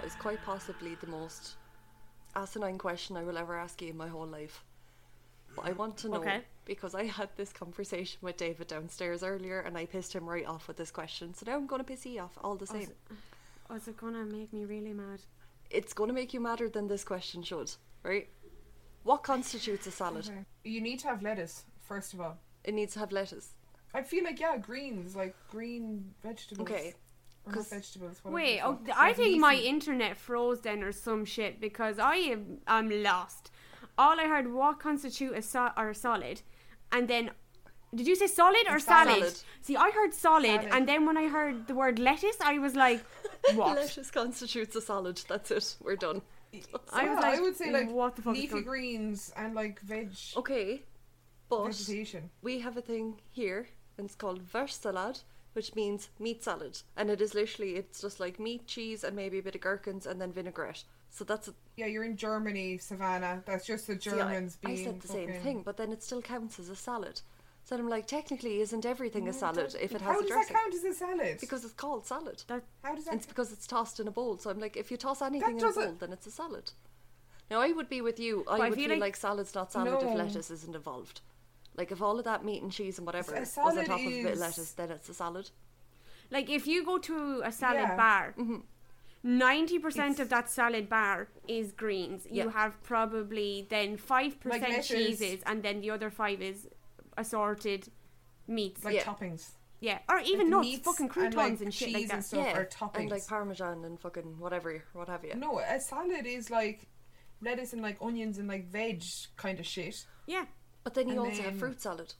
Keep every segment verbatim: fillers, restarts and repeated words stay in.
what is quite possibly the most asinine question I will ever ask you in my whole life. But I want to know, Okay. because I had this conversation with David downstairs earlier and I pissed him right off with this question. So now I'm going to piss you off all the same. Oh, is it gonna make me really mad? It's going to make you madder than this question should, right? What constitutes a salad? Okay. You need to have lettuce, first of all. It needs to have lettuce. I feel like, yeah, greens, like green vegetables. Okay. Or not 'Cause- vegetables. whatever Wait, the oh, fuck. I Like think my leafy. internet froze then or some shit because I am I'm lost. All I heard what constitute a so- or a solid, and then did you say solid or salad? Salad. See, I heard solid, Salad. and then when I heard the word lettuce, I was like, what? Lettuce constitutes a salad. That's it. We're done. I was Yeah, like, I would say like what the fuck is leafy going- greens and like veg Okay. But vegetation. we have a thing here, and it's called Versalad, which means meat salad. And it is literally, it's just like meat, cheese, and maybe a bit of gherkins, and then vinaigrette. So that's a, Yeah, you're in Germany, Savannah. That's just the see, I, Germans I being said the same fucking- thing, but then it still counts as a salad. So I'm like, technically, isn't everything a No, salad that- if it How has a does dressing? that count as a salad? Because it's called salad. That How does that? And it's because it's tossed in a bowl. So I'm like, if you toss anything in a doesn't- bowl, then it's a salad. Now, I would be with you. I I would feel feel like- like, salad's not salad No. if lettuce isn't involved. Like, if all of that meat and cheese and whatever A was on salad top of a bit of is- lettuce, then it's a salad. like if you go to a salad Yeah. bar, Mm-hmm. ninety percent It's- of that salad bar is greens. You Yeah. have probably then five Like percent lettuce. cheeses, and then the other five is assorted meats. like Yeah. toppings. Yeah, or even Like nuts, meats fucking croutons and, like, and shit cheese like that. and stuff yeah, are toppings. and like parmesan and fucking whatever, what have you. No, a salad is like lettuce and like onions and like veg kind of shit. Yeah, But then you And also have then- fruit salad.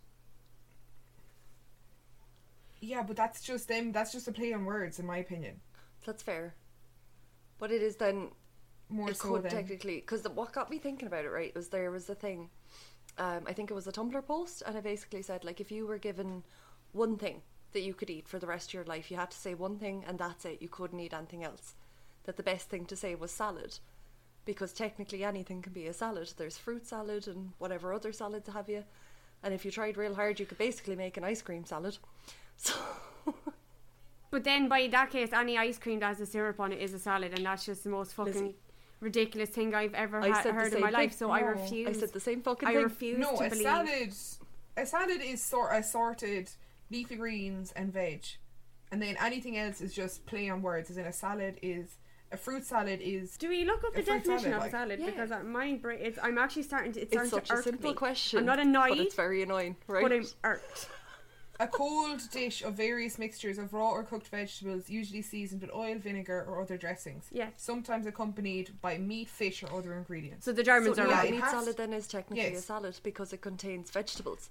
Yeah, but that's just them. That's just a play on words, in my opinion. That's fair. But it is then, More it so could than technically, because what got me thinking about it, right, was there was a thing, um, I think it was a Tumblr post, and it basically said, like, if you were given one thing that you could eat for the rest of your life, you had to say one thing and that's it, you couldn't eat anything else. That the best thing to say was salad. Because technically anything can be a salad. There's fruit salad and whatever other salads have you. And if you tried real hard, you could basically make an ice cream salad. So, but then by that case, any ice cream that has a syrup on it is a salad, and that's just the most fucking Lizzie. ridiculous thing I've ever I ha- said the heard in same my life. thing. So I No. refuse. I said the same fucking I thing. refuse no, to a believe. salad. A salad is sort assorted leafy greens and veg, and then anything else is just play on words. As in, a salad is a fruit salad is. Do we look up A the fruit definition salad, of like- salad? Yeah. Because uh, my brain, it's, I'm actually starting to. It's, It's starting such to a irk simple me. question. I'm not annoyed, but it's very annoying, right? but I'm irked. A cold dish of various mixtures of raw or cooked vegetables, usually seasoned with oil, vinegar, or other dressings. Yeah. Sometimes accompanied by meat, fish, or other ingredients. So the Germans So are yeah, right. it meat has- salad then is technically yes. a salad because it contains vegetables.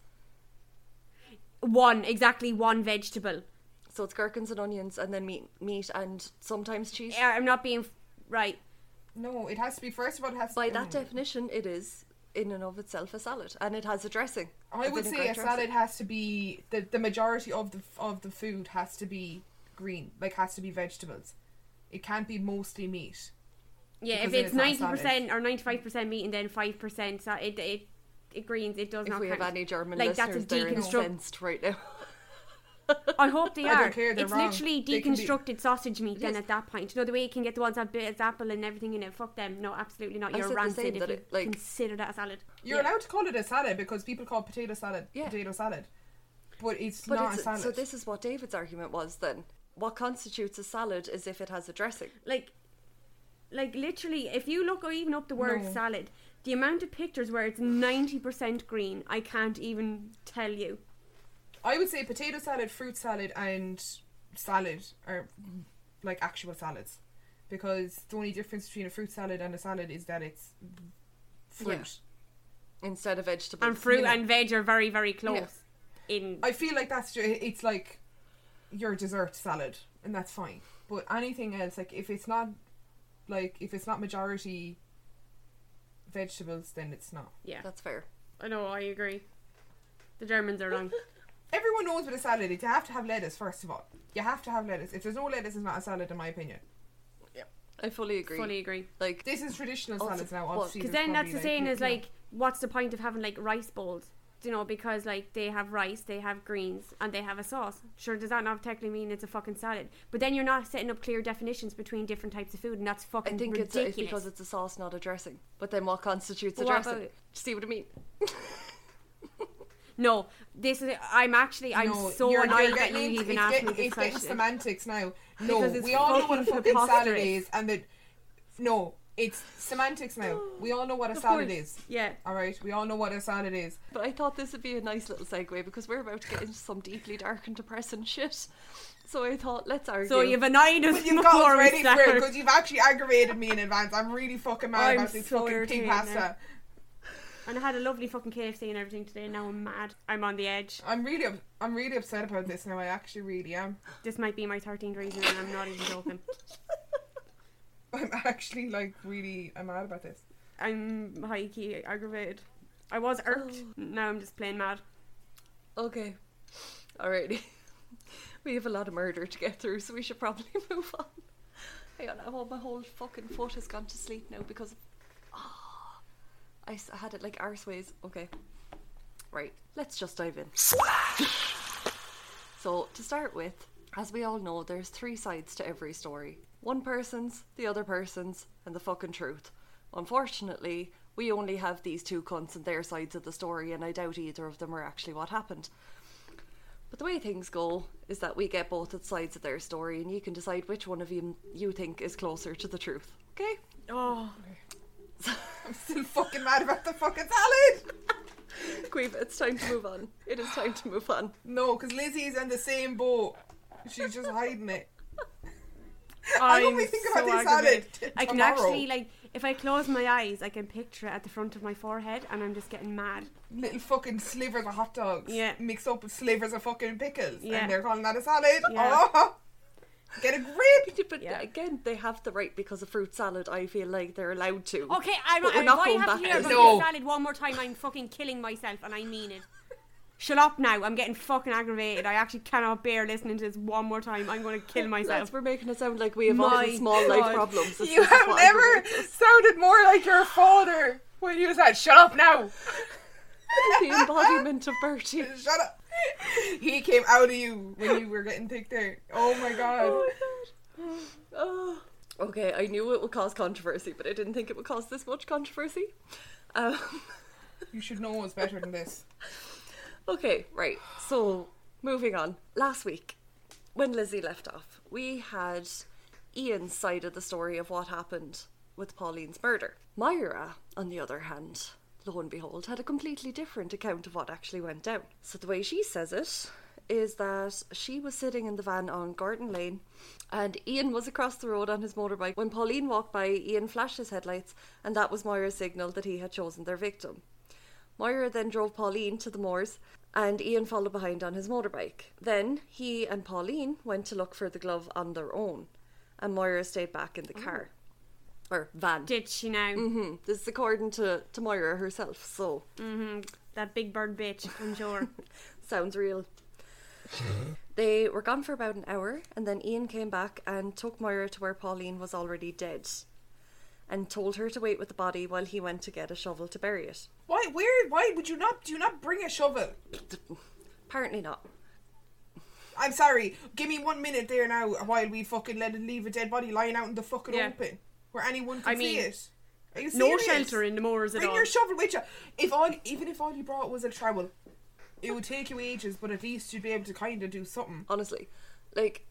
One exactly one vegetable. So it's gherkins and onions and then meat, meat and sometimes cheese. Yeah, I'm not being f- right. No, it has to be, first of all, it has By to that mm. definition, it is in and of itself a salad, and it has a dressing. I a would say vinaigrette a dressing. salad has to be the the majority of the of the food has to be green, like has to be vegetables. It can't be mostly meat. Yeah, Because if then it's it's not a ninety salad. percent or ninety-five percent meat and then five percent, sa- it it it greens. It does If not we count. have any German Like, that's a listeners, they're deconstruct- incensed right now. I hope they I don't are. care, they're It's wrong. literally They can be- deconstructed sausage meat. Then Yes. at that point, you know the way you can get the ones that bit of apple and everything in it. Fuck them. No, absolutely not. I You're said the rancid same, if that you it, like- consider that a salad. You're Yeah. allowed to call it a salad because people call potato salad Yeah. potato salad, but it's But not it's a salad. so this is what David's argument was then. What constitutes a salad is if it has a dressing. Like, like literally, if you look or even up the word No. salad, the amount of pictures where it's ninety percent green, I can't even tell you. I would say potato salad, fruit salad, and salad are like actual salads, because the only difference between a fruit salad and a salad is that it's fruit. Instead of vegetables. And fruit You know. and veg are very, very close. In I feel like that's ju- it's like your dessert salad, and that's fine. But anything else, like if it's not like if it's not majority vegetables, then it's not. yeah, That's fair. I know. I agree. The Germans are wrong. Everyone knows what a salad is. You have to have lettuce first of all. You have to have lettuce. If there's no lettuce, it's not a salad, in my opinion. I fully agree. Fully agree. Like, This is traditional Also, salads now. what- Obviously, Because there's then that's probably, the same you as know, like, what's the point of having like rice bowls? you know, because like they have rice, they have greens, and they have a sauce. Sure, does that not technically mean it's a fucking salad? But then you're not setting up clear definitions between different types of food, and that's fucking I think it's, ridiculous. it's because it's a sauce, not a dressing. But then what constitutes a Well, what dressing? about it? See what I mean? No, this is. I'm actually. I'm No, so you're, annoyed you're that getting you into, even it's asked getting, me this it's getting question. semantics now. No, Because it's we all know what a fucking fucking salad preposterous. is, and the no, it's semantics now. We all know what a Of salad course. is. Yeah. All right, we all know what a salad is. But I thought this would be a nice little segue because we're about to get into some deeply dark and depressing shit. So I thought, let's argue. So you've annoyed us But you've before got we ready for it start. because you've actually aggravated me in advance. I'm really fucking mad I'm about this so fucking pig irritated pasta. now. And I had a lovely fucking K F C and everything today. Now I'm mad. I'm on the edge. I'm really, up- I'm really upset about this now. I actually really am. This might be my thirteenth reason, and I'm not even joking. I'm actually like really, I'm mad about this. I'm high key aggravated. I was irked. Now I'm just plain mad. Okay. Alrighty. We have a lot of murder to get through, so we should probably move on. Hang on, oh, my whole fucking foot has gone to sleep now because of, oh, I s- had it like arseways. Okay. Right, let's just dive in. So, to start with, as we all know, there's three sides to every story. One person's, the other person's, and the fucking truth. Unfortunately, we only have these two cunts and their sides of the story, and I doubt either of them are actually what happened. But the way things go is that we get both sides of their story, and you can decide which one of you you think is closer to the truth. Okay? Oh. I'm still fucking mad about the fucking salad. Queeve, it's time to move on. It is time to move on. No, because Lizzie's in the same boat. She's just hiding it. I I'm only think about so this salad aggravated. t- I can tomorrow. actually, like, if I close my eyes, I can picture it at the front of my forehead, and I'm just getting mad. Little fucking slivers of hot dogs. Yeah. Mixed up with slivers of fucking pickles. Yeah. And they're calling that a salad. Yeah. Oh, get a grip. But Yeah. again, they have the right because of fruit salad. I feel like they're allowed to. Okay, I'm, But we're if not I going have back to hear to about this. No. this salad one more time, I'm fucking killing myself, and I mean it. Shut up now. I'm getting fucking aggravated. I actually cannot bear listening to this one more time. I'm going to kill myself. Lads, we're making it sound like we have all My the small life God. problems. This- You this is have what never aggravates us. sounded more like your father when you said, "Shut up now." The embodiment of Bertie. Shut up. He came out of you when you were getting thick there. Oh my god. Oh my god. Oh. Okay, I knew it would cause controversy, but I didn't think it would cause this much controversy. Um, You should know it's better than this. okay, right. So, moving on. Last week, when Lizzie left off, we had Ian's side of the story of what happened with Pauline's murder. Myra, on the other hand, lo and behold, had a completely different account of what actually went down. So the way she says it is that she was sitting in the van on Gordon Lane and Ian was across the road on his motorbike. When Pauline walked by, Ian flashed his headlights and that was Myra's signal that he had chosen their victim. Myra then drove Pauline to the moors and Ian followed behind on his motorbike. Then he and Pauline went to look for the glove on their own and Myra stayed back in the car. Or van. Did she now? Mm-hmm. This is according to, to Myra herself, so Mm-hmm. That big bird bitch, I'm sure. sounds real. They were gone for about an hour and then Ian came back and took Myra to where Pauline was already dead and told her to wait with the body while he went to get a shovel to bury it. Why? Where? Why would you not? Do you not bring a shovel? Apparently not. I'm sorry. Give me one minute there now while we fucking let it leave a dead body lying out in the fucking Yeah. open where anyone can I mean, see it. Are you No serious? shelter in the moors at Bring all. your shovel with you. If all, even if all you brought was a trowel, it would take you ages, but at least you'd be able to kind of do something. Honestly. Like,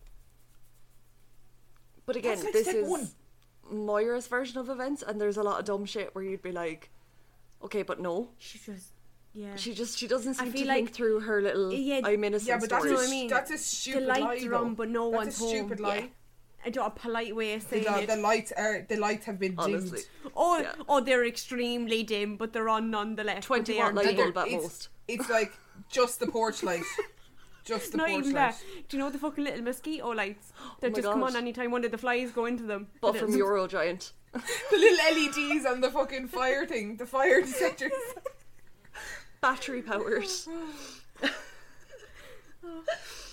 but again, That's like this step is one. Moira's version of events and there's a lot of dumb shit where you'd be like, okay, but no. She just, yeah. She just, she doesn't I seem feel to like- think through her little Yeah, I'm innocent Yeah, but that's story. a, what I mean. that's a stupid the lie. lights are on, though. but no that's one's a stupid home. lie. Yeah. I don't a polite way of The, saying the it. lights are the lights have been dimmed. Honestly. Oh, Yeah. oh, they're extremely dim, but they're on nonetheless. but twenty they watt are light dim. bulb at it's, most. It's like just the porch light. Just the Not porch even light. that. Do you know the fucking little mosquito lights that my just come on God. anytime one of the flies go into them? But The from little- Eurogiant. The little L E Ds on the fucking fire thing, the fire detectors. Battery powered.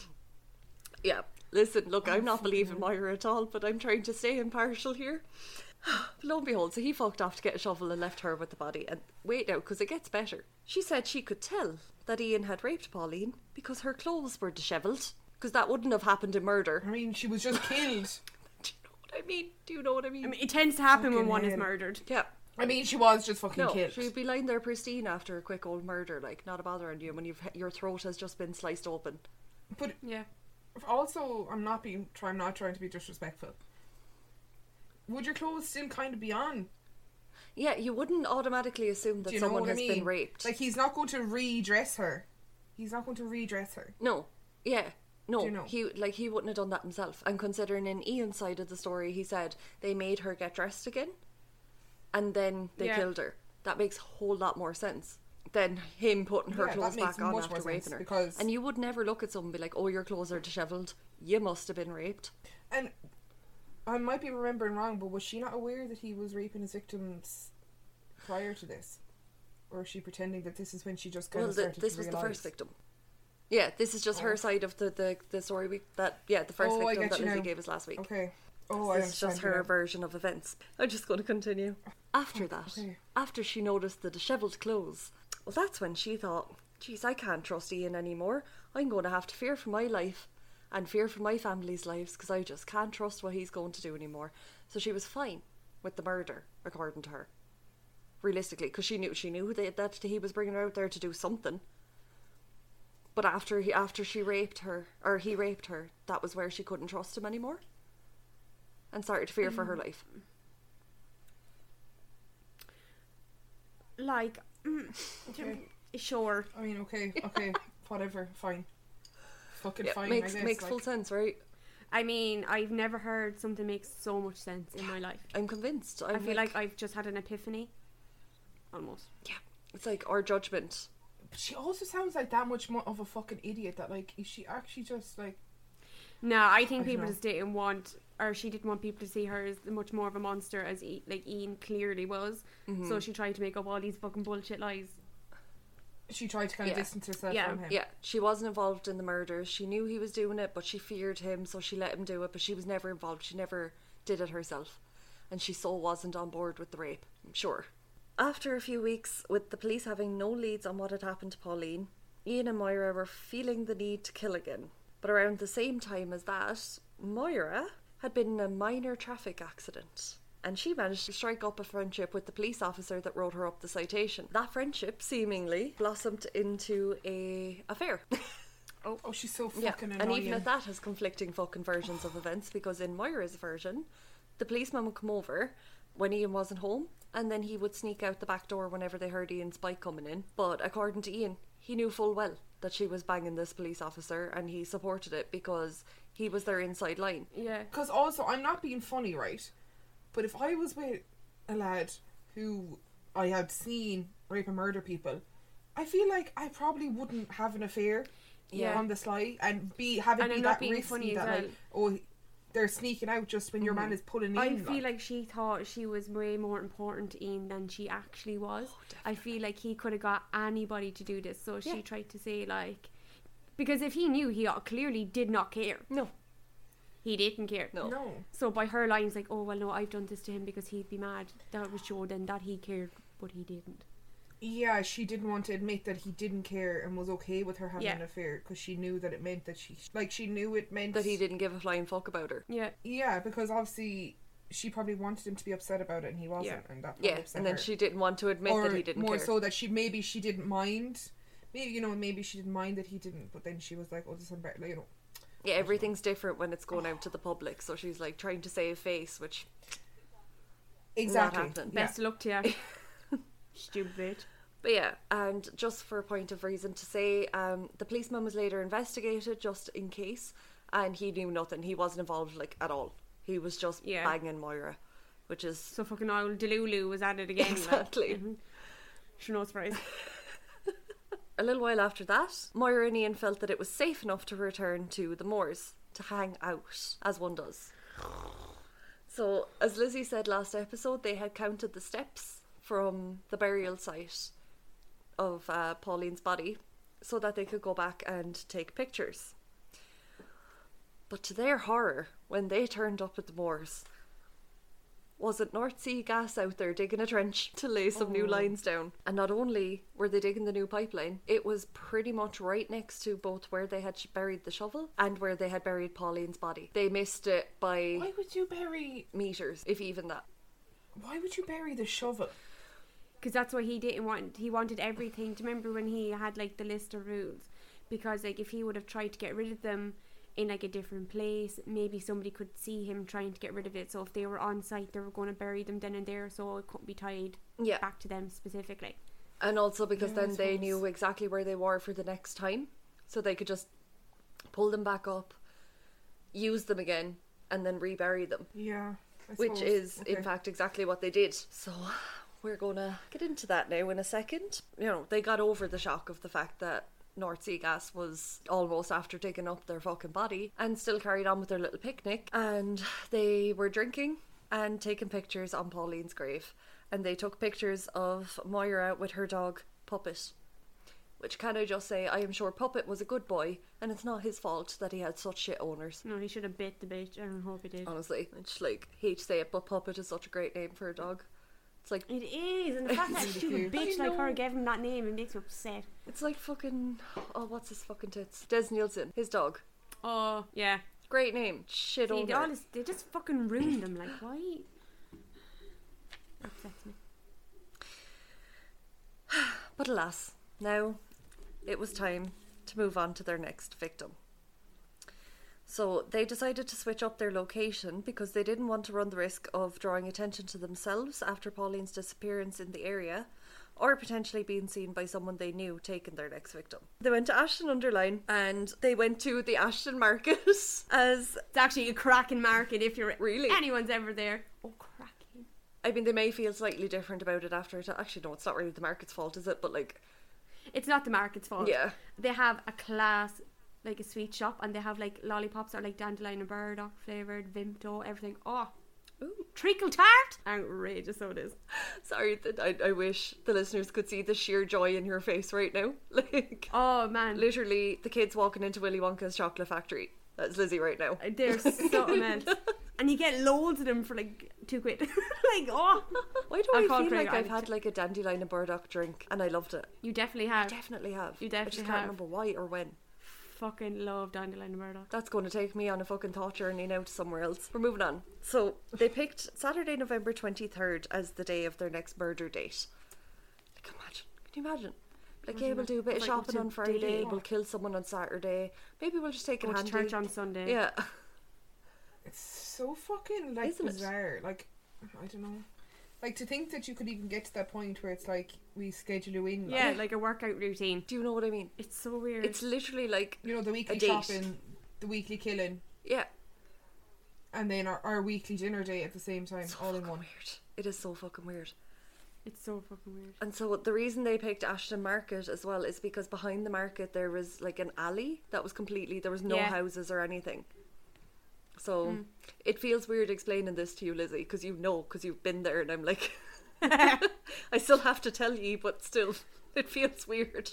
Yeah. Listen, look, I'm not believing Myra at all, but I'm trying to stay impartial here. Lo and behold, so he fucked off to get a shovel and left her with the body. And wait now, because it gets better. She said she could tell that Ian had raped Pauline because her clothes were dishevelled. Because that wouldn't have happened in murder. I mean, she was just killed. Do you know what I mean? Do you know what I mean? I mean, it tends to happen when Fucking one is hell. murdered. Yeah. I mean, she was just fucking No, killed. she'd be lying there pristine after a quick old murder, like, not a bother on you when you've, your throat has just been sliced open. But Yeah. also, I'm not being, try, I'm not trying to be disrespectful. Would your clothes still kind of be on? Yeah, you wouldn't automatically assume that Do you know someone what I has mean? been raped. Like, he's not going to redress her. He's not going to redress her. No. Yeah. No. Do you know? He like he wouldn't have done that himself. And considering in Ian's side of the story, he said they made her get dressed again, and then they Yeah. killed her. That makes a whole lot more sense than him putting her Yeah, that clothes makes back on much after more sense, raping her. because- And you would never look at someone and be like, "Oh, your clothes are dishevelled. You must have been raped." And I might be remembering wrong, but was she not aware that he was raping his victims prior to this? Or is she pretending that this is when she just kind Well, of the, started this to was the realise? first victim. Yeah, this is just Oh. her side of the, the, the story we that yeah the first Oh, I victim get that you Lizzie now. gave us last week. Okay. Oh, I This is just understand you her now. version of events. I'm just going to continue. After that, okay. after she noticed the dishevelled clothes, well, that's when she thought, geez, I can't trust Ian anymore. I'm going to have to fear for my life and fear for my family's lives because I just can't trust what he's going to do anymore. So she was fine with the murder, according to her. Realistically, because she knew she knew that, that he was bringing her out there to do something. But after he after she raped her, or he raped her, that was where she couldn't trust him anymore. And started to fear for her life. Like, mm, Okay. sure. I mean, okay, okay, whatever, fine. Fucking Yeah, fine, makes I guess. makes like, full sense, right? I mean, I've never heard something makes so much sense in my life. I'm convinced. I'm I feel like I've just had an epiphany. Almost. yeah, it's like our judgment. But she also sounds like that much more of a fucking idiot that, like, is she actually just, like... No, I think I people dunno. just didn't want, or she didn't want people to see her as much more of a monster as e- like Ian clearly was. Mm-hmm. So she tried to make up all these fucking bullshit lies. She tried to kind of Yeah. distance herself Yeah. from him. Yeah, she wasn't involved in the murders. She knew he was doing it, but she feared him, so she let him do it. But she was never involved. She never did it herself, and she so wasn't on board with the rape. I'm sure. After a few weeks, with the police having no leads on what had happened to Pauline, Ian and Moira were feeling the need to kill again. But around the same time as that, Moira had been in a minor traffic accident, and she managed to strike up a friendship with the police officer that wrote her up the citation. That friendship seemingly blossomed into a affair. Oh, she's so Yeah, fucking and annoying. even at that has conflicting fucking versions of events, because in Moira's version, the policeman would come over when Ian wasn't home, and then he would sneak out the back door whenever they heard Ian's bike coming in. But according to Ian, he knew full well that she was banging this police officer, and he supported it because he was their inside line. Yeah. Because also, I'm not being funny, right? But if I was with a lad who I had seen rape and murder people, I feel like I probably wouldn't have an affair Yeah. on the sly and be having And be I'm that not being risky funny as that well. like, oh, they're sneaking out just when your man is pulling in. I feel like she thought she was way more important to Ian than she actually was. I feel like he could have got anybody to do this, so she Yeah. tried to say like, because if he knew, he clearly did not care. No, He didn't care. no. no. So by her lines like, oh well, no, I've done this to him because he'd be mad. That would show then that he cared, but he didn't. Yeah, she didn't want to admit that he didn't care and was okay with her having Yeah. an affair because she knew that it meant that she, like, she knew it meant That he didn't give a flying fuck about her. Yeah. Yeah, because obviously she probably wanted him to be upset about it and he wasn't, Yeah. and that probably Yeah, upset and then her. she didn't want to admit or that he didn't more care. so that she maybe she didn't mind, maybe you know maybe she didn't mind that he didn't, but then she was like, oh, this is better, you know. Yeah, everything's different when it's going out to the public, so she's like trying to save face, which Exactly. happening. Yeah. Best of luck to you. Stupid bitch. But yeah, and just for a point of reason to say, um, the policeman was later investigated just in case, and he knew nothing. He wasn't involved like at all. He was just Yeah. banging Moira, which is So fucking old Delulu was at it again. Exactly. Like, mhm. Sure, no surprise. a little while after that. Moira and Ian felt that it was safe enough to return to the moors to hang out, as one does. So, as Lizzie said last episode, they had counted the steps from the burial site of uh, Pauline's body so that they could go back and take pictures. But to their horror, when they turned up at the moors, wasn't North Sea Gas out there digging a trench to lay some new Oh. lines down. And not only were they digging the new pipeline, it was pretty much right next to both where they had sh- buried the shovel and where they had buried Pauline's body. They missed it by Why would you bury? meters, if even that. Why would you bury the shovel? Because that's what he didn't want. He wanted everything. Do you remember when he had like the list of rules? Because like if he would have tried to get rid of them in like a different place, maybe somebody could see him trying to get rid of it. So if they were on site, they were going to bury them then and there, so it couldn't be tied Yeah. back to them specifically. And also because Yeah, I then they suppose. knew exactly where they were for the next time. So they could just pull them back up, use them again, and then rebury them. Yeah. I Which suppose. is, in Okay. fact, exactly what they did. So we're going to get into that now in a second. You know, they got over the shock of the fact that North Sea Gas was almost after digging up their fucking body and still carried on with their little picnic. And they were drinking and taking pictures on Pauline's grave. And they took pictures of Moira with her dog, Puppet. Which, can I just say, I am sure Puppet was a good boy, and it's not his fault that he had such shit owners. No, he should have bit the bitch. I don't hope he did. Honestly, I just like hate to say it, but Puppet is such a great name for a dog. It's like It is, and the fact that a Really stupid cute. bitch I like her know. gave him that name, it makes me upset. it's like fucking oh, what's his fucking tits? Des Nielsen, his dog. Oh, yeah. Great name, shit See, they, owner. all just, they just fucking ruined them. Like, why? Upsets me. But alas, now it was time to move on to their next victim. So they decided to switch up their location because they didn't want to run the risk of drawing attention to themselves after Pauline's disappearance in the area, or potentially being seen by someone they knew taking their next victim. They went to Ashton Underline and they went to the Ashton Market as It's actually a cracking market if you're Really? anyone's ever there. Oh, cracking. I mean, they may feel slightly different about it after it. Actually, no, it's not really the market's fault, is it? But like, It's not the market's fault. yeah, They have a class, like a sweet shop, and they have like lollipops that are like dandelion and burdock flavoured, Vimto, everything. Oh, ooh, treacle tart! Outrageous, so it is. sorry. That I, I wish the listeners could see the sheer joy in your face right now. Like, Oh, man. literally, the kids walking into Willy Wonka's chocolate factory. That's Lizzie right now. They're something else. And you get loads of them for like two quid. Like, oh, Why do I'll I call feel Craig like I've Island. had like a dandelion and burdock drink and I loved it? you definitely have. Definitely have. You I definitely just can't have. remember why or when. Fucking love dandelion and burdock. That's going to take me on a fucking thought journey now to somewhere else. We're moving on. So they picked Saturday, November twenty-third as the day of their next murder date. Like, imagine. Can you imagine? Like, yeah, we'll do a bit of Like, shopping to on Friday. date. We'll kill someone on Saturday. Maybe we'll just take Go it to handy. church on Sunday. Yeah. It's so fucking like Isn't it? bizarre. Like, I don't know. Like to think that you could even get to that point where it's like we schedule you in. Yeah, like, like a workout routine. Do you know what I mean? It's so weird. It's literally like, you know, the weekly a date. shopping, the weekly killing, yeah. and then our, our weekly dinner date at the same time, So all in fucking one. weird. It is so fucking weird. It's so fucking weird. And so the reason they picked Ashton Market as well is because behind the market there was like an alley that was completely, there was no Yeah. houses or anything. So Mm. it feels weird explaining this to you, Lizzie, because you know, because you've been there, and I'm like, I still have to tell you, but still, it feels weird.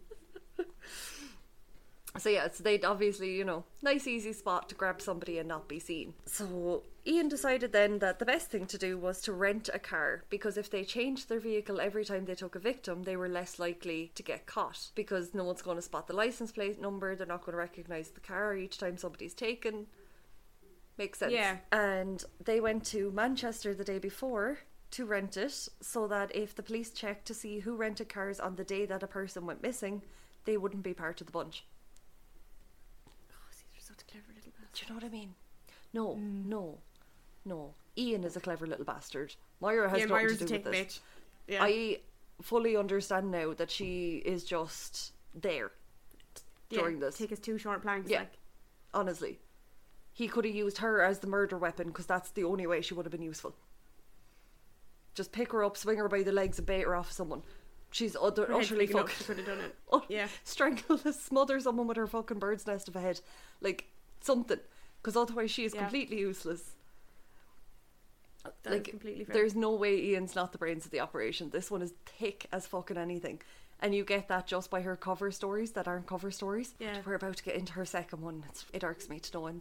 So yeah, so they'd obviously, you know, nice easy spot to grab somebody and not be seen. So Ian decided then that the best thing to do was to rent a car, because if they changed their vehicle every time they took a victim, they were less likely to get caught, because no one's going to spot the license plate number, they're not going to recognise the car each time somebody's taken. Makes sense. Yeah. And they went to Manchester the day before to rent it, so that if the police checked to see who rented cars on the day that a person went missing, they wouldn't be part of the bunch. Oh, see, they're such clever little Do bastards. you know what I mean? No, no, no. Ian is a clever little bastard. Moira has Yeah, nothing Moira's to a do tick with it. bitch. Yeah. I fully understand now that she is just there yeah, during this. Take his two short planks. Yeah. Like, Honestly. He could have used her as the murder weapon, because that's the only way she would have been useful. Just pick her up, swing her by the legs and bait her off someone. She's utter, her head's utterly big enough, fucked. she could have done it. Oh, Yeah. strangle, smother someone with her fucking bird's nest of a head. Like, something. Because otherwise she is Yeah. completely useless. That is like, completely fair. there's no way Ian's not the brains of the operation. This one is thick as fucking anything. And you get that just by her cover stories that aren't cover stories. Yeah. We're about to get into her second one. It's, it irks me to no end.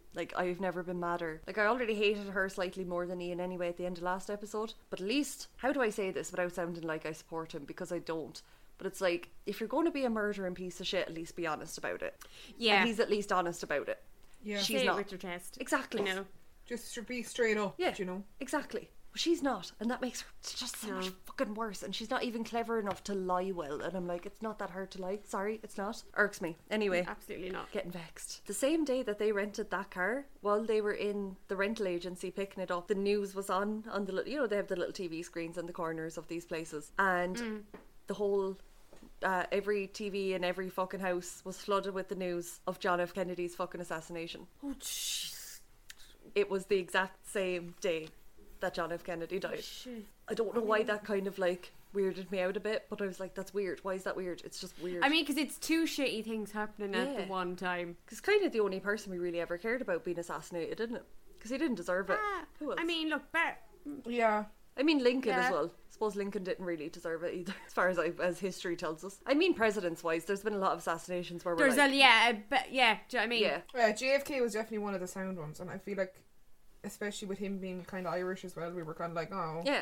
Like, I've never been madder. Like, I already hated her slightly more than Ian anyway at the end of last episode. But at least, how do I say this without sounding like I support him? Because I don't. But it's like, if you're going to be a murdering piece of shit, at least be honest about it. Yeah. And he's at least honest about it. Yeah. She's Say not. it with your chest. Exactly. You know. Just to be straight up, Yeah. you know. Exactly. But she's not. And that makes her just so No. much fucking worse. And she's not even clever enough to lie well. And I'm like, it's not that hard to lie. Sorry, it's not. Irks me. Anyway. Absolutely not. Getting vexed. The same day that they rented that car, while they were in the rental agency picking it up, the news was on, on the, li- you know, they have the little T V screens in the corners of these places. And Mm. the whole... Uh, every T V in every fucking house was flooded with the news of John F. Kennedy's fucking assassination. Oh, jeez. It was the exact same day that John F. Kennedy died. Shit. I don't know why that kind of like weirded me out a bit, but I was like, that's weird. Why is that weird? It's just weird. I mean, because it's two shitty things happening at the Yeah. one time. Because kind of the only person we really ever cared about being assassinated, isn't it? Because he didn't deserve it. Ah, Who else? I mean, look, Bar- Yeah. I mean Lincoln Yeah. as well. I suppose Lincoln didn't really deserve it either, as far as I, as history tells us. I mean, presidents-wise, there's been a lot of assassinations where we're there's like, a yeah, but yeah. Do you know what I mean? yeah, Yeah, J F K was definitely one of the sound ones, and I feel like, especially with him being kind of Irish as well, we were kind of like, oh. yeah.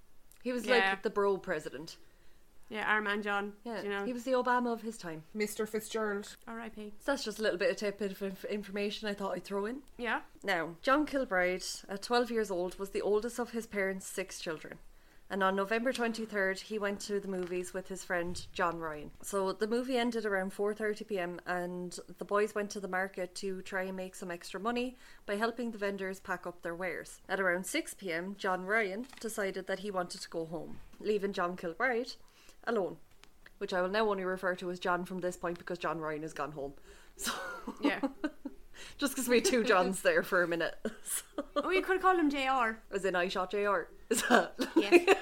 He was Yeah. like the bro president. Yeah, our man John. Yeah, do you know. he was the Obama of his time. Mister Fitzgerald. R I P. So that's just a little bit of tidbit of inf- information I thought I'd throw in. Yeah. Now, John Kilbride, at twelve years old, was the oldest of his parents' six children. And on November twenty-third, he went to the movies with his friend John Ryan. So the movie ended around four thirty p.m. and the boys went to the market to try and make some extra money by helping the vendors pack up their wares. At around six p.m, John Ryan decided that he wanted to go home, leaving John Kilbride alone, which I will now only refer to as John from this point because John Ryan has gone home. So Yeah. just because we had two Johns there for a minute. So, Oh, you could call him J R. as in I shot J R. Is that? Yes.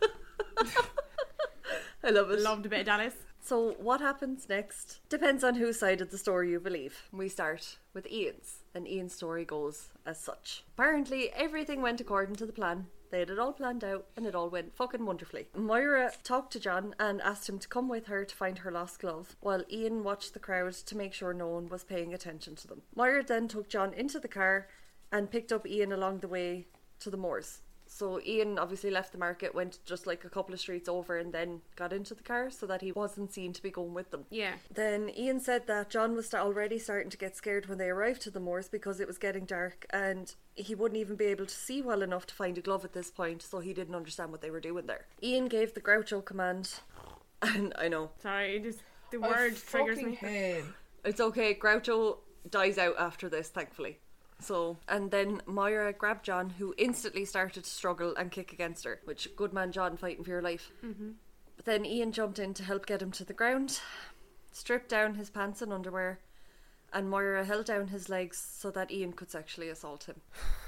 I love it. Loved a bit of Dallas. So what happens next depends on whose side of the story you believe. We start with Ian's, and Ian's story goes as such. Apparently everything went according to the plan. They had it all planned out and it all went fucking wonderfully. Moira talked to John and asked him to come with her to find her lost glove, while Ian watched the crowd to make sure no one was paying attention to them. Moira then took John into the car and picked up Ian along the way to the moors. So Ian obviously left the market, went just like a couple of streets over and then got into the car so that he wasn't seen to be going with them. Yeah. Then Ian said that John was sta- already starting to get scared when they arrived to the moors because it was getting dark and he wouldn't even be able to see well enough to find a glove at this point, so he didn't understand what they were doing there. Ian gave the Groucho command, and I know, Sorry, just the My word triggers fucking me. head. it's okay, Groucho dies out after this, thankfully. So, and then Moira grabbed John, who instantly started to struggle and kick against her, which, good man John, fighting for your life. Mm-hmm. But then Ian jumped in to help get him to the ground, stripped down his pants and underwear, and Moira held down his legs so that Ian could sexually assault him.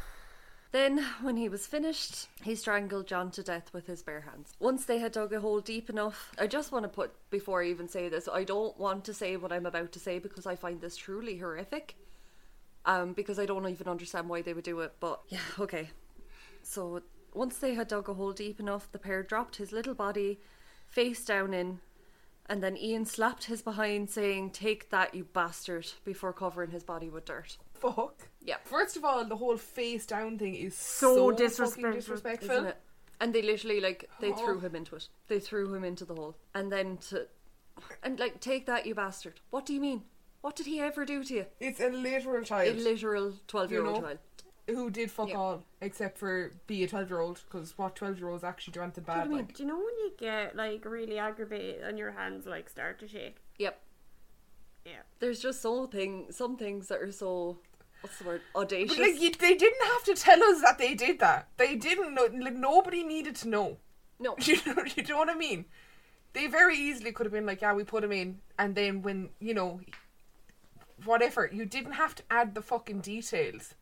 Then, when he was finished, he strangled John to death with his bare hands. Once they had dug a hole deep enough, I just want to put, before I even say this, I don't want to say what I'm about to say because I find this truly horrific. Um, because I don't even understand why they would do it, but yeah, okay. So, once they had dug a hole deep enough, the pair dropped his little body face down in, and then Ian slapped his behind saying, "Take that, you bastard," before covering his body with dirt. Fuck. Yeah. First of all, the whole face down thing is So so, disrespectful, fucking disrespectful. Isn't it? And they literally, like, they Oh. threw him into it. They threw him into the hole. And then to... And, like, "Take that, you bastard." What do you mean? What did he ever do to you? It's a literal A child literal twelve-year-old You know? child. who did fuck Yeah. all, except for be a twelve-year-old, because what twelve-year-olds actually do anything What do bad, you mean? like. Do you know when you get like really aggravated and your hands like start to shake? Yep. Yeah. There's just so thing, some things that are so... What's the word? But Audacious. like, you, they didn't have to tell us that they did that. They didn't know, like, nobody needed to know. No. You know, you know what I mean? They very easily could have been like, yeah, we put him in, and then when, you know, whatever, you didn't have to add the fucking details.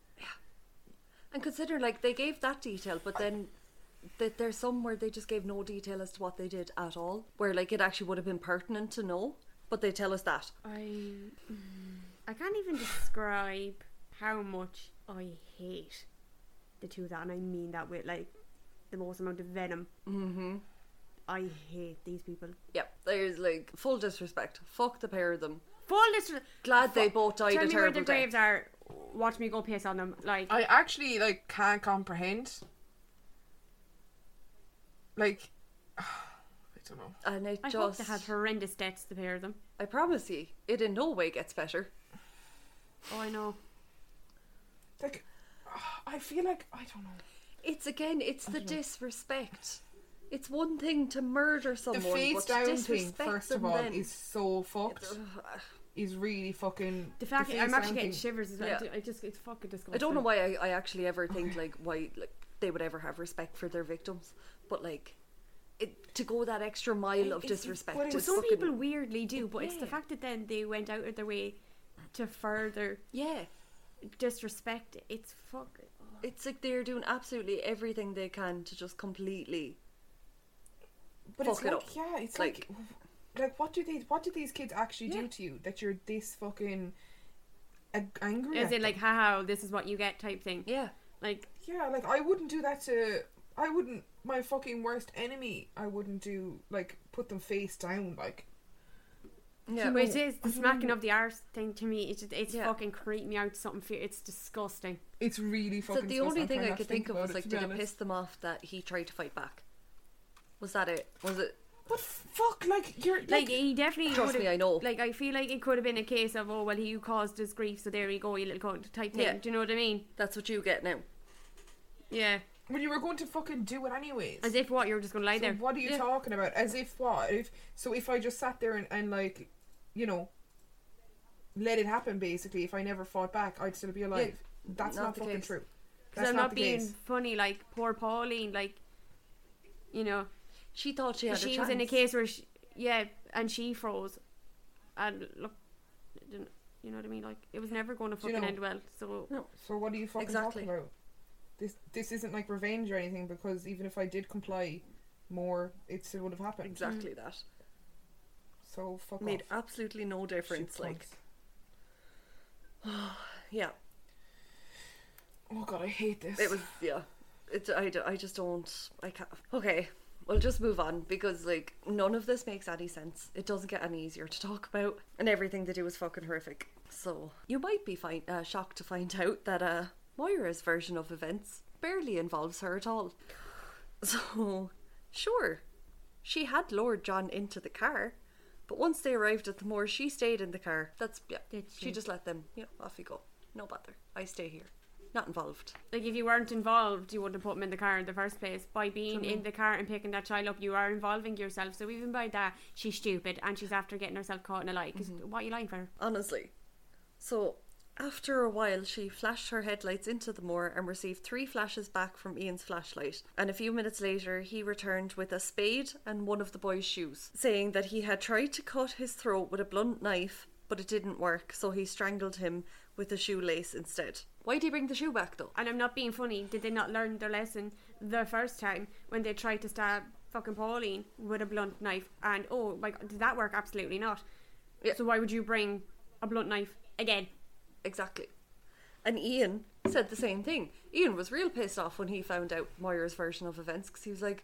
And consider, like, they gave that detail, but then th- there's some where they just gave no detail as to what they did at all. Where, like, it actually would have been pertinent to know, but they tell us that. I mm, I can't even describe how much I hate the two of that, and I mean that with like the most amount of venom. Mm-hmm. I hate these people. Yep, there's, like, full disrespect. Fuck the pair of them. Full disrespect. Glad they both died Tell a me where terrible their death. graves are. watch me go piss on them. Like, I actually like can't comprehend. Like, I don't know. And it I just, hope they had horrendous deaths, the pair of them. I promise you, it in no way gets better. Oh, I know. Like, I feel like I don't know. It's again, it's the don't know. disrespect. It's one thing to murder someone, The face but down thing, disrespect first of them all, then. is so fucked. Ugh. Is really fucking. The fact the that I'm face actually down getting thing. shivers as well. Yeah. I just, it's fucking disgusting. I don't know why I, I actually ever think like why like they would ever have respect for their victims, but like it to go that extra mile of It's- it's- disrespect. but is But some fucking- people weirdly do, but it's the Yeah. fact that then they went out of their way to further yeah, disrespect. It's fucking. it's like they're doing absolutely everything they can to just completely. But fuck it's it like, up. yeah, it's Like- like, like, what do they, what do these kids actually Yeah. do to you that you're this fucking ag- angry? As at in, like, them? haha, this is what you get type thing. Yeah, Like, Yeah, like I wouldn't do that to. I wouldn't. My fucking worst enemy. I wouldn't do like put them face down. Like yeah. which is I the don't smacking know. of the arse thing to me. It's just, it's Yeah. fucking creeping me out. Something fear. It's disgusting. it's really So fucking. the disgusting. only I'm thing trying I not to could think of about was it, like, to be did it honest. piss them off that he tried to fight back? Was that it? Was it? But fuck, like you're Like, like. he definitely. Trust would've- me, I know. Like, I feel like it could have been a case of, oh well, he caused his grief, so there you go, you little cunt type thing. Yeah. Do you know what I mean? That's what you get now. Yeah. When you were going to fucking do it anyways. As if what you're just gonna lie So there. what are you Yeah. talking about? As if what? If so, if I just sat there and, and like, you know, let it happen. Basically, if I never fought back, I'd still be alive. That's not not, the fucking case. true. Because That's I'm not, not the being case. funny. Like poor Pauline. Like, you know, She thought she had a she chance. was in a case where, she, yeah, and she froze, and look, it didn't- you know what I mean? Like, it was never going to Do you fucking know- end well. So So what are you fucking Exactly. talking about? This this isn't like revenge or anything, because even if I did comply more, it still would have happened. Exactly that. So fuck Made off. absolutely no difference. Shit Like, cunts. yeah, Oh god, I hate this. it was. Yeah, it. I, d- I just don't. I can't. Okay, we'll just move on because like none of this makes any sense. It doesn't get any easier to talk about, and everything they do is fucking horrific. So you might be find, uh, shocked to find out that uh, Moira's version of events barely involves her at all. So, sure, she had lured John into the car, but once they arrived at the moor, she stayed in the car. That's yeah. Did She she? just let them. Yeah, off you go. No bother. I stay here. Not involved. like, if you weren't involved, you wouldn't have put him in the car in the first place. By being in the car and picking that child up, you are involving yourself. So even by that, she's stupid and she's after getting herself caught in a lie. Because what are you lying for? Honestly. So, after a while, she flashed her headlights into the moor and received three flashes back from Ian's flashlight. And a few minutes later, he returned with a spade and one of the boy's shoes, saying that he had tried to cut his throat with a blunt knife, but it didn't work, so he strangled him with a shoelace instead. Why'd he bring the shoe back, though? And I'm not being funny. Did they not learn their lesson the first time when they tried to stab fucking Pauline with a blunt knife? And oh my god, did that work? Absolutely not. Yeah. So why would you bring a blunt knife again? Exactly. And Ian said the same thing. Ian was real pissed off when he found out Moira's version of events, because he was like,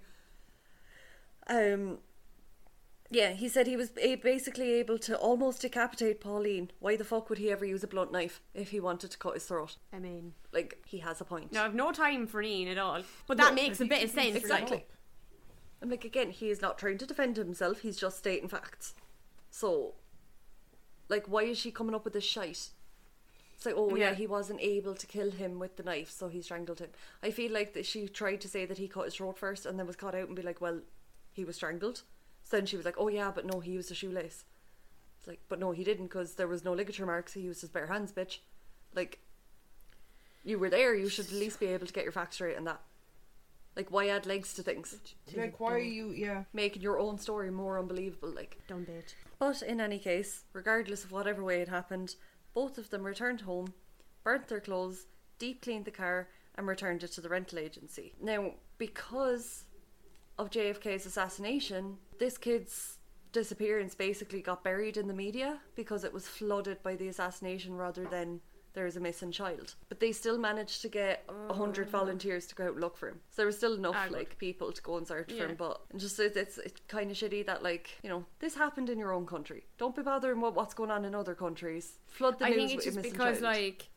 um, yeah, he said he was a- basically able to almost decapitate Pauline. Why the fuck would he ever use a blunt knife if he wanted to cut his throat? I mean, Like, he has a point. no, I've no time for Ian at all. But that No, makes a He- bit of he sense. figured it Exactly. out. And like, again, he is not trying to defend himself, he's just stating facts. So, like, why is she coming up with this shite? It's like, oh yeah, Yeah. he wasn't able to kill him with the knife, so he strangled him. I feel like that she tried to say that he cut his throat first and then was caught out and be like, well, he was strangled. So then she was like, oh yeah, but no, he used a shoelace. It's like, but no, he didn't, because there was no ligature marks, he used his bare hands, bitch. Like, you were there, you should at least be able to get your facts straight on that. Like, why add legs to things? Like, why are you? Yeah. Making your own story more unbelievable, like. Dumb bitch. But in any case, regardless of whatever way it happened, both of them returned home, burnt their clothes, deep cleaned the car, and returned it to the rental agency. Now, because of J F K's assassination, this kid's disappearance basically got buried in the media because it was flooded by the assassination rather than there's a missing child. But they still managed to get a hundred volunteers to go out and look for him. So there was still enough Ah, good. like people to go and search for Yeah. him. But and just it's, it's it's kind of shitty that, like, you know, this happened in your own country. Don't be bothering what what's going on in other countries. Flood the I news think it's with a just missing because, child. like,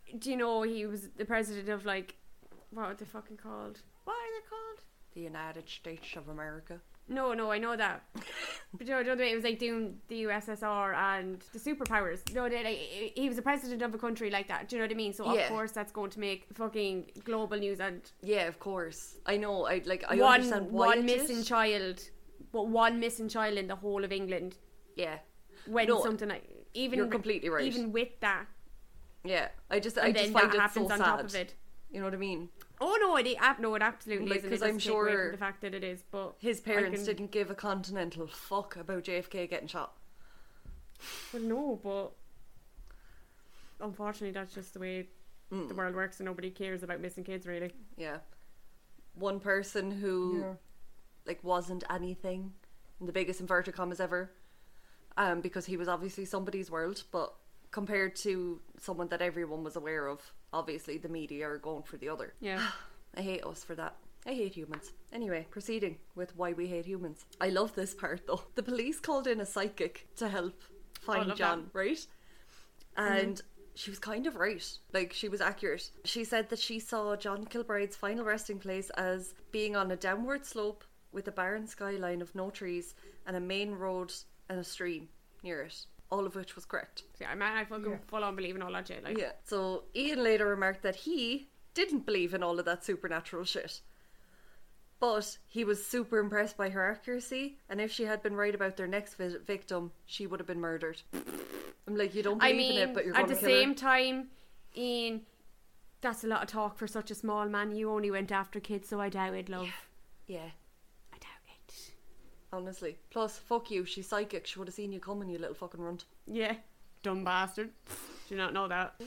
do you know he was the president of like, what are they fucking called? What are they called? The United States of America. No, no, I know that. But you know, the other way it was like doing the U S S R and the superpowers. No, they, like, he was the president of a country like that. Do you know what I mean? So Yeah. of course that's going to make fucking global news and Yeah, of course. I know. I like. I one understand why one it missing is. child, but one missing child in the whole of England. Yeah, When No, something like even you're completely right. Even with that, yeah. I just, and I then just find that it happens so on sad. top of it. You know what I mean? Oh no, it ap- no, it absolutely Like, isn't. 'cause It I'm doesn't take away from sure the fact that it is, but His I parents can- didn't give a continental fuck about J F K getting shot. Well, no, but unfortunately, that's just the way Mm. the world works, and nobody cares about missing kids, really. Yeah. One person who Yeah. like wasn't anything in the biggest inverted commas ever, um, because he was obviously somebody's world, but compared to someone that everyone was aware of, obviously the media are going for the other. Yeah. I hate us for that. I hate humans. Anyway, proceeding with why we hate humans. I love this part though. The police called in a psychic to help find love John, right? And she was kind of right. Like, she was accurate. She said that she saw John Kilbride's final resting place as being on a downward slope with a barren skyline of no trees and a main road and a stream near it. All of which was correct. So, yeah, I mean, I fucking Yeah. full on believe in all that shit. Like, Yeah. So Ian later remarked that he didn't believe in all of that supernatural shit. But he was super impressed by her accuracy, and if she had been right about their next vi- victim, she would have been murdered. I'm like, you don't I believe mean, in it, but you're at going the to kill same her. time, Ian, that's a lot of talk for such a small man. You only went after kids, so I doubt it, love. Yeah, I doubt it. honestly. Plus, fuck you, she's psychic. She would have seen you coming, you little fucking runt. Yeah, dumb bastard. Do you not know that?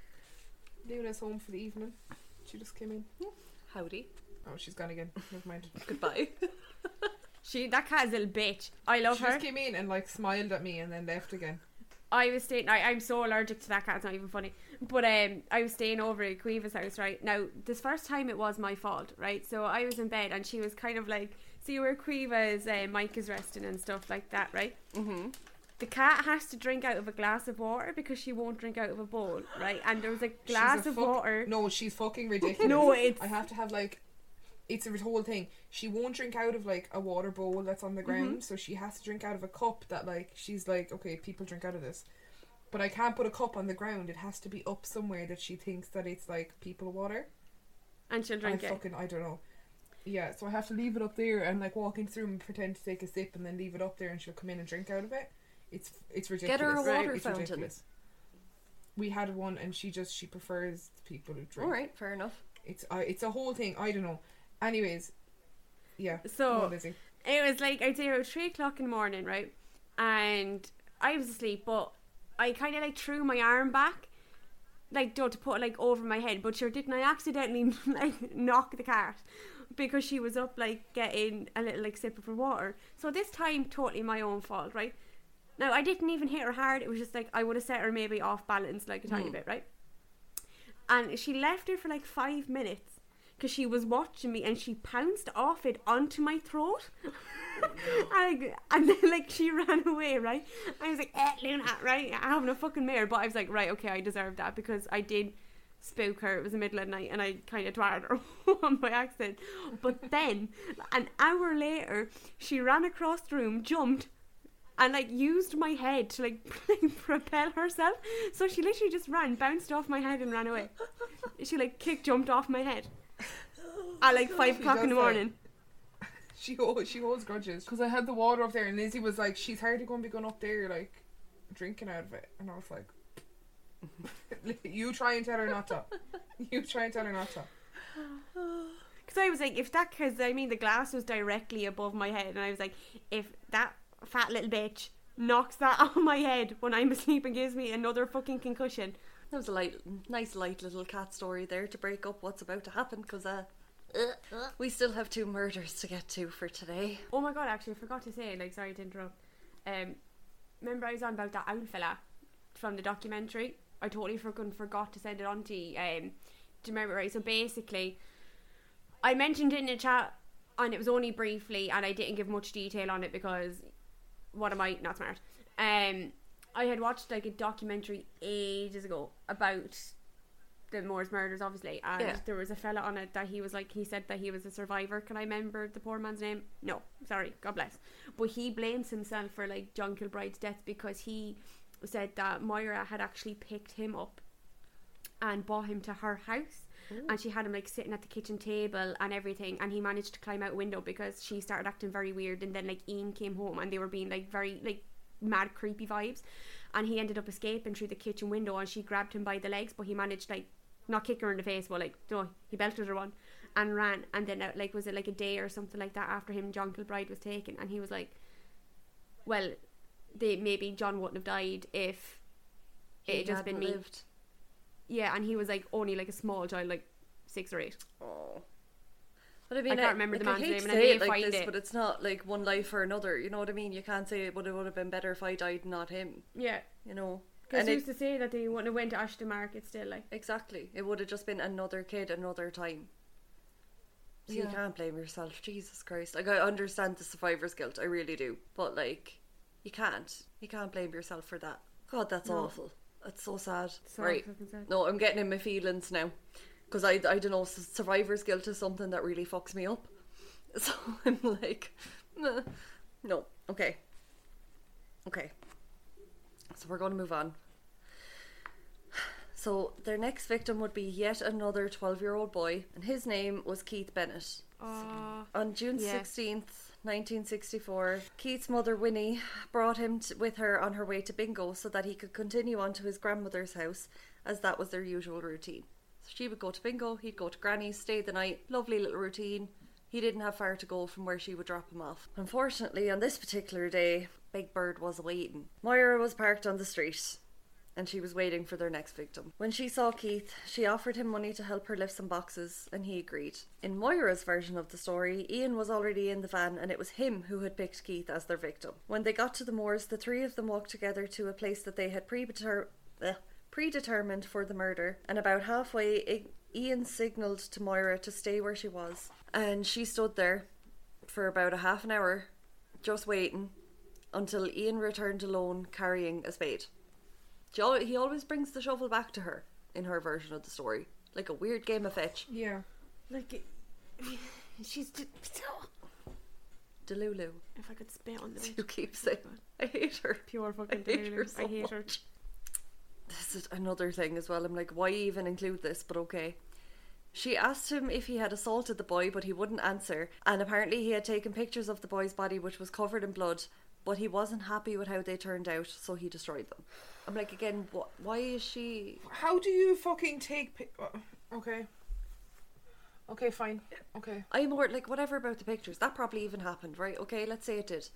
Luna's home for the evening. She just came in. Howdy. Oh, she's gone again. Never mind. Goodbye. She, that cat is a little bitch. I love She her. just came in and like smiled at me and then left again. I was staying. I, I'm so allergic to that cat. It's not even funny. But um, I was staying over at Cueva's house, right? Now, this first time it was my fault, right? So I was in bed and she was kind of like, see where Cueva's uh, mic is resting and stuff like that, right? Mm-hmm. The cat has to drink out of a glass of water because she won't drink out of a bowl, right? And there was a glass She's a of fuck- water. No, she's fucking ridiculous. No, it's- I have to have like. It's a whole thing. She won't drink out of like a water bowl that's on the ground, so she has to drink out of a cup that like she's like, okay, people drink out of this. But I can't put a cup on the ground. It has to be up somewhere that she thinks that it's like people water. And she'll drink I it. fucking I don't know. Yeah, so I have to leave it up there and like walk into the room and pretend to take a sip and then leave it up there and she'll come in and drink out of it. It's it's ridiculous. Get her a Right? water It's fountain. ridiculous. We had one and she just she prefers people who drink. Alright, fair enough. It's uh, it's a whole thing. I don't know. Anyways, yeah. So- go on, Lizzie. It was like, I'd say about three o'clock in the morning, right? And I was asleep, but I kind of like threw my arm back, like, don't to put it like over my head, but sure didn't I accidentally like knock the cat because she was up like getting a little like sip of her water. So this time, totally my own fault, right? Now, I didn't even hit her hard. It was just like, I would have set her maybe off balance like a tiny Mm. bit, right? And she left her for like five minutes because she was watching me and she pounced off it onto my throat. and, and then like she ran away, right? I was like, eh, Luna, right? I'm having a fucking mare. But I was like, right, okay, I deserve that because I did spook her. It was the middle of the night and I kind of twatted her on by accident. But then, an hour later, she ran across the room, jumped, and like used my head to like propel herself. So she literally just ran, bounced off my head and ran away. She like kick jumped off my head at like five She o'clock in does the that. morning. She holds, she holds grudges because I had the water up there and Lizzie was like, she's hardly going to be going up there like drinking out of it, and I was like, you try and tell her not to. You try and tell her not to. Because I was like, if that, because I mean the glass was directly above my head, and I was like, if that fat little bitch knocks that on my head when I'm asleep and gives me another fucking concussion. That was a light, nice light little cat story there to break up what's about to happen, because uh, we still have two murders to get to for today. Oh my god, actually, I forgot to say, like, sorry to interrupt. Um, remember I was on about that owl fella from the documentary? I totally forgot, forgot to send it on to you. Um, do you remember, right? So basically, I mentioned it in a chat, and it was only briefly, and I didn't give much detail on it because, what am I? Not smart. Um, I had watched like a documentary ages ago about the Moors murders, obviously, and Yeah. there was a fella on it that he was like, he said that he was a survivor. Can I remember the poor man's name? No, sorry, God bless. But he blames himself for like John Kilbride's death because he said that Moira had actually picked him up and brought him to her house. Ooh. And she had him like sitting at the kitchen table and everything, and he managed to climb out a window because she started acting very weird, and then like Ian came home and they were being like very like mad creepy vibes, and he ended up escaping through the kitchen window, and she grabbed him by the legs, but he managed like not kick her in the face, but like no, he belted her one and ran. And then uh, like was it like a day or something like that after him John Kilbride was taken, and he was like, well, they maybe John wouldn't have died if it He had just been hadn't me. lived. Yeah, and he was like only like a small child, like six or eight. Oh. But I mean, I can't remember the like, man's I hate name to and I say need it to like find this, it. but it's not like one life or another. You know what I mean? You can't say it would have would have been better if I died, not him. Yeah, You know, because and he it, used to say that they wouldn't have went to Ashton Market still, like. exactly, it would have just been another kid, another time. So you Yeah. can't blame yourself. Jesus Christ! Like I understand the survivor's guilt, I really do, but like you can't, you can't blame yourself for that. God, that's No. awful. That's so sad. So right? fucking sad. No, I'm getting in my feelings now. Because I, I don't know, survivor's guilt is something that really fucks me up. So I'm like, meh. No, okay. Okay. So we're going to move on. So their next victim would be yet another twelve-year-old boy, and his name was Keith Bennett. Oh, On June Yeah. sixteenth, nineteen sixty-four, Keith's mother Winnie brought him t- with her on her way to bingo so that he could continue on to his grandmother's house, as that was their usual routine. So she would go to bingo, he'd go to Granny's, stay the night, lovely little routine. He didn't have far to go from where she would drop him off. Unfortunately, on this particular day, Big Bird was waiting. Moira was parked on the street, and she was waiting for their next victim. When she saw Keith, she offered him money to help her lift some boxes, and he agreed. In Moira's version of the story, Ian was already in the van, and it was him who had picked Keith as their victim. When they got to the moors, the three of them walked together to a place that they had predeter- uh, predetermined for the murder, and about halfway, I- Ian signalled to Moira to stay where she was, and she stood there for about a half an hour, just waiting, until Ian returned alone carrying a spade. She al- He always brings the shovel back to her in her version of the story, like a weird game of fetch. Yeah. like she's d- Delulu. if I could spit on the bitch. You keep saying, I hate her. Pure fucking I hate her Delulu. so I hate her. much. This is another thing as well. I'm like, why even include this? But okay. She asked him if he had assaulted the boy, but he wouldn't answer. And apparently he had taken pictures of the boy's body, which was covered in blood, but he wasn't happy with how they turned out, so he destroyed them. I'm like, again, wh- why is she... How do you fucking take... Pi- uh, okay. Okay, fine. Okay. I'm more like, whatever about the pictures. That probably even happened, right? Okay, let's say it did.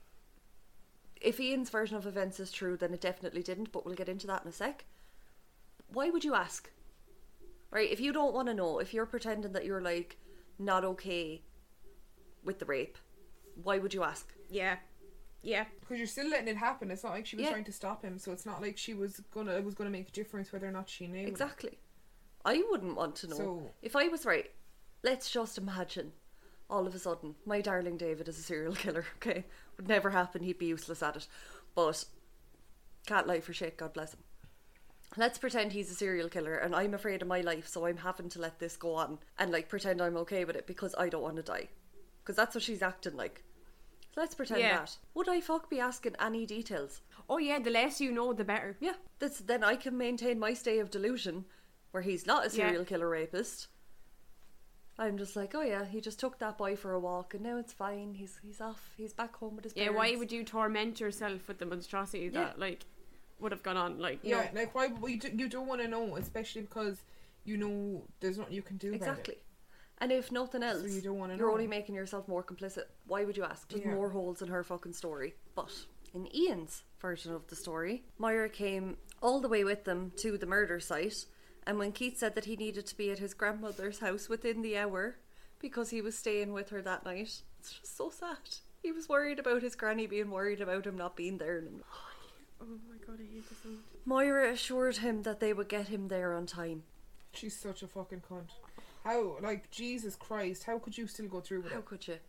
If Ian's version of events is true, then it definitely didn't, but we'll get into that in a sec. Why would you ask? Right, if you don't want to know, if you're pretending that you're like not okay with the rape, why would you ask? Yeah, yeah. Because you're still letting it happen. It's not like she was Yeah. trying to stop him, so it's not like she was gonna. It was gonna make a difference whether or not she knew. Exactly. I wouldn't want to know. So- If I was right, let's just imagine all of a sudden my darling David is a serial killer, okay? Would never happen, he'd be useless at it. But can't lie for shit, God bless him. Let's pretend he's a serial killer and I'm afraid of my life, so I'm having to let this go on and like pretend I'm okay with it because I don't want to die. Because that's what she's acting like. So let's pretend Yeah. that. Would I fuck be asking any details? Oh yeah, the less you know, the better. Yeah, that's, then I can maintain my stay of delusion where he's not a serial Yeah. killer rapist. I'm just like, oh yeah, he just took that boy for a walk and now it's fine. He's he's off. He's back home with his Yeah, parents. why would you torment yourself with the monstrosity Yeah. that like would have gone on? Like, Yeah, no. like why? Well, you, do, you don't want to know, especially because you know there's nothing you can do about Exactly. it. And if nothing else, So you don't wanna you're know. only making yourself more complicit. Why would you ask? Just Yeah. more holes in her fucking story. But in Ian's version of the story, Moira came all the way with them to the murder site, and when Keith said that he needed to be at his grandmother's house within the hour because he was staying with her that night, it's just so sad. He was worried about his granny being worried about him not being there. And Oh my god, I hate this so much. Moira assured him that they would get him there on time. She's such a fucking cunt. How, like, Jesus Christ, how could you still go through with How it? could you?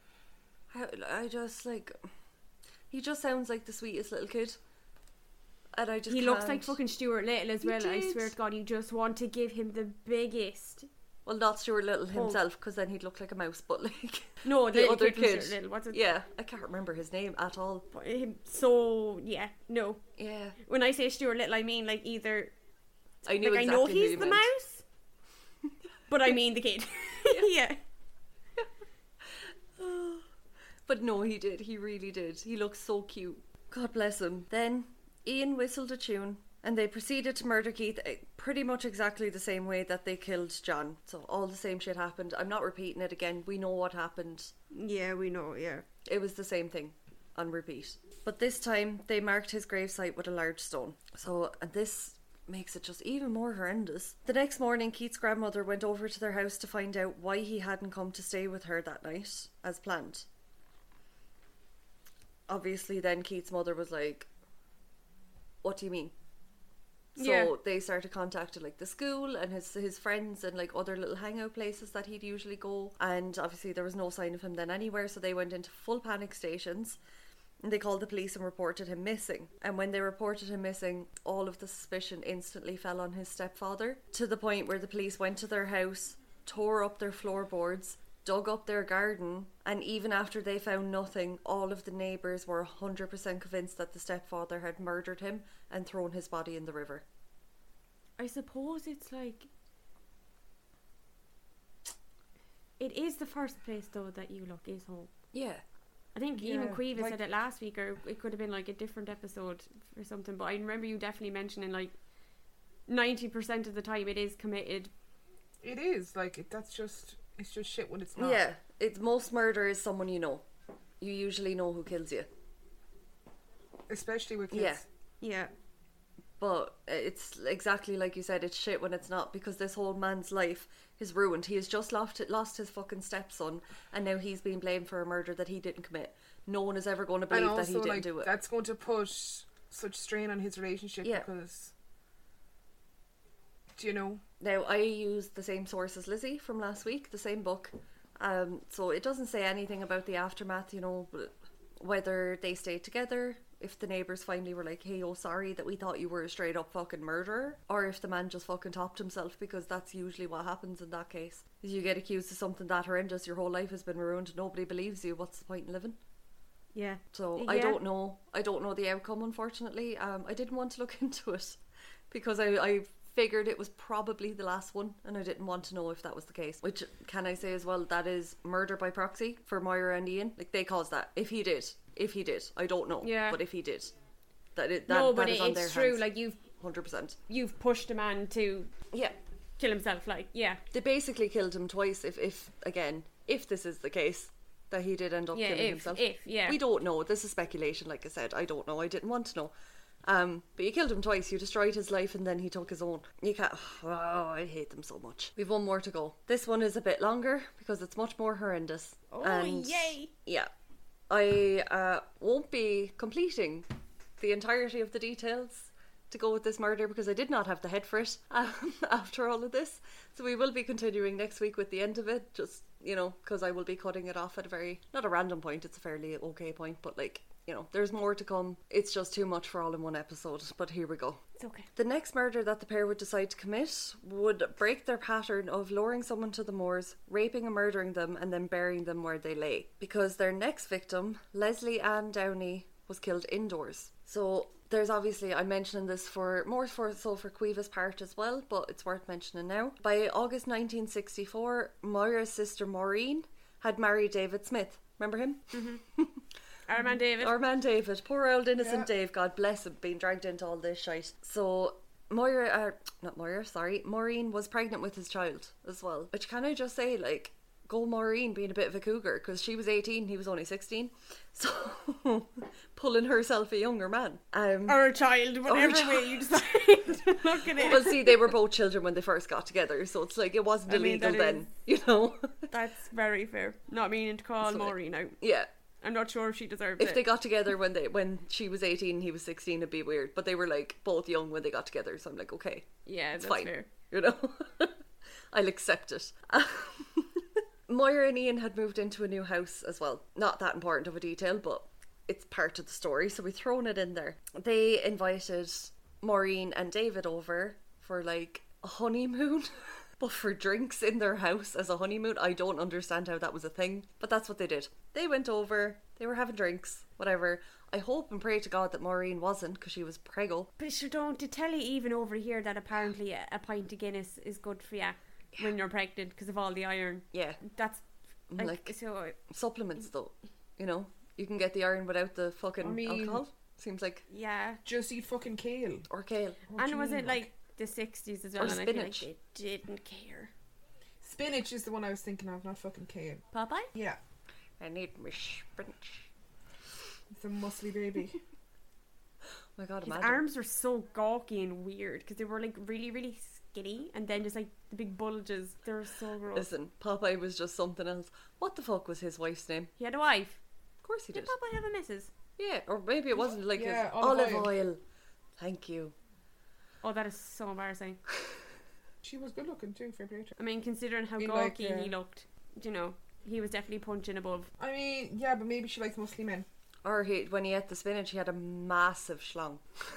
How, I just like, he just sounds like the sweetest little kid. And I just He can't. looks like fucking Stuart Little as He well. I did. swear to God, you just want to give him the biggest. Well, not Stuart Little himself, because then he'd look like a mouse, but like No, the, the little other kid, from kid. Stuart Little. What's it? Yeah, I can't remember his name at all. But him- So yeah, no. Yeah, When I say Stuart Little, I mean like either I knew like exactly I know who he's you the meant. mouse, but I mean the kid. Yeah. But no, he did. He really did. He looks so cute. God bless him. Then Ian whistled a tune, and they proceeded to murder Keith eh, pretty much exactly the same way that they killed John. So all the same shit happened. I'm not repeating it again. We know what happened. Yeah, we know. Yeah. It was the same thing on repeat. But this time they marked his gravesite with a large stone. So, and this makes it just even more horrendous. The next morning, Keith's grandmother went over to their house to find out why he hadn't come to stay with her that night as planned. Obviously, then Keith's mother was like, what do you mean? So Yeah. they started contacting like the school and his his friends and like other little hangout places that he'd usually go, and obviously there was no sign of him then anywhere, so they went into full panic stations and they called the police and reported him missing. And when they reported him missing, all of the suspicion instantly fell on his stepfather, to the point where the police went to their house, tore up their floorboards, dug up their garden, and even after they found nothing, all of the neighbours were one hundred percent convinced that the stepfather had murdered him and thrown his body in the river. I suppose it's like it is the first place though that you look is home. Yeah. I think even Yeah, Cueva like- said it last week, or it could have been like a different episode or something. But I remember you definitely mentioning like ninety percent of the time it is committed. It is like it, that's just it's just shit when it's not. Yeah. It's most murder is someone you know. You usually know who kills you. Especially with kids. Yeah. Yeah. But it's exactly like you said, it's shit when it's not, because this whole man's life is ruined. He has just lost lost his fucking stepson, and now he's being blamed for a murder that he didn't commit. No one is ever going to And believe that he also, didn't like, do it. that's going to put such strain on his relationship Yeah. because, do you know? Now, I used the same source as Lizzie from last week, the same book. Um, so it doesn't say anything about the aftermath, you know, whether they stayed together, if the neighbours finally were like, hey, oh, sorry that we thought you were a straight up fucking murderer, or if the man just fucking topped himself, because that's usually what happens in that case. Is you get accused of something that horrendous, your whole life has been ruined, nobody believes you, what's the point in living? Yeah. So I Yeah. don't know. I don't know the outcome, unfortunately. Um, I didn't want to look into it because I, I figured it was probably the last one, and I didn't want to know if that was the case. Which, can I say as well, that is murder by proxy for Moira and Ian. Like, they caused that. If he did. If he did. I don't know. Yeah. But if he did. That, it, that, No, but that is it, on their it's true. hands. Like you've one hundred percent. you've pushed a man to Yeah. kill himself. Like yeah. They basically killed him twice, if, if again, if this is the case, that he did end up Yeah, killing if- himself. if, yeah. We don't know. This is speculation, like I said. I don't know. I didn't want to know. Um, but you killed him twice. You destroyed his life, and then he took his own. You can't. Oh, I hate them so much. We've one more to go. This one is a bit longer because it's much more horrendous. Oh and yay! yeah, I uh, won't be completing the entirety of the details to go with this murder because I did not have the head for it um, after all of this. So we will be continuing next week with the end of it, just, you know, because I will be cutting it off at a very, not a random point, it's a fairly okay point, but like, you know, there's more to come. It's just too much for all in one episode, but here we go. It's okay. The next murder that the pair would decide to commit would break their pattern of luring someone to the moors, raping and murdering them, and then burying them where they lay. Because their next victim, Leslie Ann Downey, was killed indoors. So there's obviously, I'm mentioning this for more for so for Cueva's part as well, but it's worth mentioning now. By August nineteen sixty-four, Moira's sister Maureen had married David Smith. Remember him? Our man David. Our man David, poor old innocent Yeah. Dave, God bless him, being dragged into all this shite. So Moira, uh, not Moira, sorry, Maureen was pregnant with his child as well. Which, can I just say, like, go Maureen being a bit of a cougar, because she was eighteen, he was only sixteen, so pulling herself a younger man. Um, or a child, whatever child. way you decide to look at it. well, see, they were both children when they first got together, so it's like it wasn't I mean, illegal that then, you know. That's very fair. Not meaning to call So, like, Maureen out. Yeah. I'm not sure if she deserved If it. they got together when they when she was eighteen, he was sixteen, it'd be weird. But they were like both young when they got together, so I'm like, okay, yeah, it's that's fine. fair. You know, I'll accept it. Moira and Ian had moved into a new house as well. Not that important of a detail, but it's part of the story, so we've thrown it in there. They invited Maureen and David over for like a honeymoon, but for drinks in their house as a honeymoon. I don't understand how that was a thing, but that's what they did. They went over, they were having drinks, whatever. I hope and pray to God that Maureen wasn't, because she was preggo. But sure, don't to tell you even over here that apparently a, a pint of Guinness is good for you yeah. when you're pregnant because of all the iron. Yeah. That's like, like so. Supplements though, you know, you can get the iron without the fucking I mean, alcohol. Seems like yeah. Just eat fucking kale or kale. What and do was you it mean, like the sixties as well? Or and spinach. I feel like they didn't care. spinach is the one I was thinking of, not fucking kale. Popeye? Yeah, I need my spinach. it's a muscly baby. Oh my God, His imagine. arms were so gawky and weird because they were like really, really skinny, and then just like the big bulges. They were so gross. Listen, Popeye was just something else. What the fuck was his wife's name? He had a wife. Of course he Did did. Popeye have a missus? Yeah, or maybe it wasn't like Yeah, his olive olive oil. oil. Thank you. Oh, that is so embarrassing. She was good looking too, fair play to her. I mean, considering how In, gawky like, uh, he looked, you know, he was definitely punching above. I mean, yeah, but maybe she likes muscly men. Or he, when he ate the spinach, he had a massive schlong.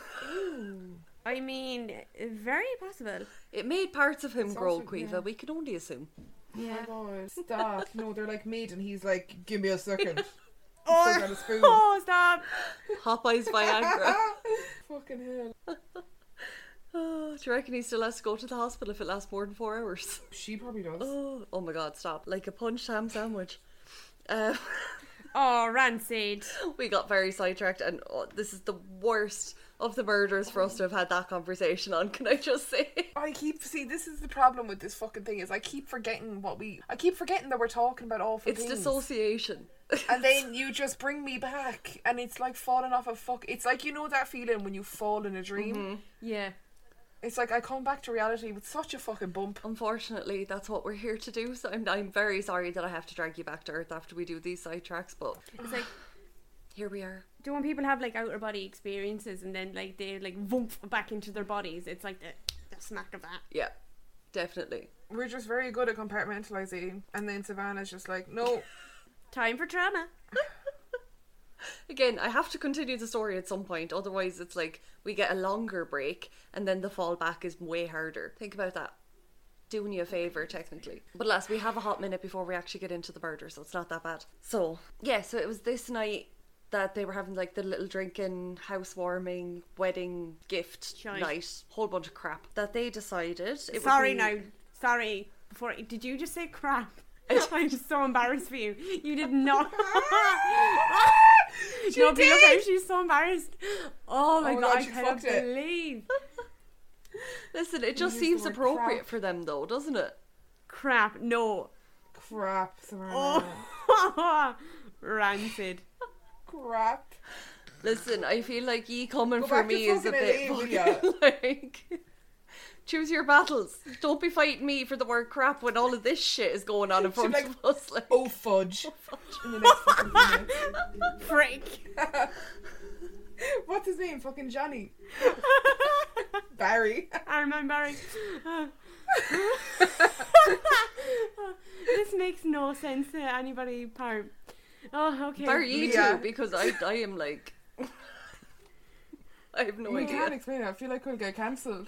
I mean, very possible. It made parts of him It's grow, also- Quiva. yeah. We can only assume. Yeah. Oh my God, stop. No, they're like made and he's like, give me a second. Or, Put out a spoon. oh, stop! Popeye's Viagra. Fucking hell. Oh, do you reckon he still has to go to the hospital if it lasts more than four hours? She probably does. Oh, oh my God, stop. Like a punched ham sandwich. Um, Oh, rancid. we got very sidetracked, and oh, this is the worst of the murders for us to have had that conversation on, can I just say? I keep see this is the problem with this fucking thing is I keep forgetting what we I keep forgetting that we're talking about awful It's things. dissociation. And then you just bring me back and it's like falling off a fuck it's like, you know that feeling when you fall in a dream? Mm-hmm. Yeah. It's like I come back to reality with such a fucking bump. Unfortunately, that's what we're here to do, so I'm, I'm very sorry that I have to drag you back to earth after we do these sidetracks, but It's like, here we are. do when people have like outer body experiences and then like they like vump back into their bodies, it's like the, the smack of that. Yeah, definitely. We're just very good at compartmentalizing and then Savannah's just like, no. Time for trauma. Again, I have to continue the story at some point, otherwise it's like we get a longer break and then the fall back is way harder. Think about that. Doing you a favour, technically. But alas, we have a hot minute before we actually get into the murder, so it's not that bad. So, yeah, so it was this night that they were having like the little drinking, housewarming, wedding, gift Shite. night, whole bunch of crap that they decided. It Sorry would be, now. Sorry. Before did you just say crap? I'm just so embarrassed for you. You did not. She no, but look how did! she's so embarrassed. Oh my Oh my god, God, I she cannot fucked it. believe. Listen, it just used the seems word appropriate crap. for them though, doesn't it? Crap, no. Crap, Savannah. Oh, rancid. Crap. Listen, I feel like ye coming Go for back to me is a fucking bit L A, will fucking, like, choose your battles. Don't be fighting me for the word crap when all of this shit is going on in She'd front like, of us. Like, Oh fudge. In the next fucking few minutes. Frick. What's his name? Fucking Johnny. Barry. I remember. This makes no sense to anybody part. Oh, okay. are you Yeah. too? Because I, I am like, I have no We idea. can't explain it. I feel like we'll get cancelled.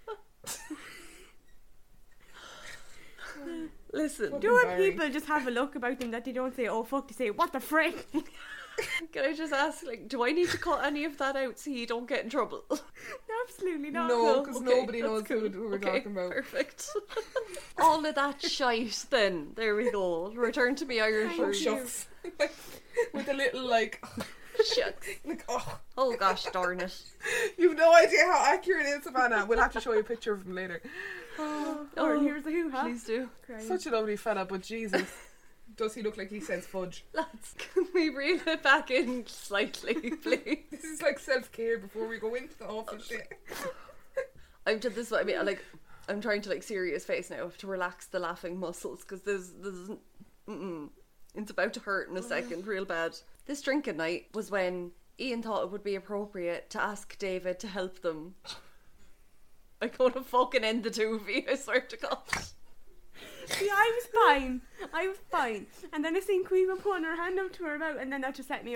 Listen, Do when Barry. people just have a look about them that they don't say, oh fuck, they say, what the frick? can I just ask, like, do I need to cut any of that out so you don't get in trouble? Absolutely not. No, because Okay, nobody that's knows cool. who, who we're Okay, talking about. Perfect. All of that shite then. There we go. Return to me Irish Oh, Thank version. you. shucks. With a little, like, Shucks. like, oh. Oh gosh darn it. You've no idea how accurate it is, Savannah. We'll have to show you a picture of him later. Oh, Oh, here's the who, huh? Please do. Crying. Such a lovely fella, but Jesus. Does he look like he says fudge? Lads, can we reel it back in slightly, please? This is like self-care before we go into the awful shit. I've done this, I mean, like, I'm trying to, like, serious face now. I have to relax the laughing muscles, because there's, there's, mm-mm. It's about to hurt in a second, real bad. This drinking night was when Ian thought it would be appropriate to ask David to help them. I'm gonna fucking end the two of you, I swear to God. See, I was fine. I was fine. And then I seen Quiva putting her hand up to her mouth, and then that just set me off.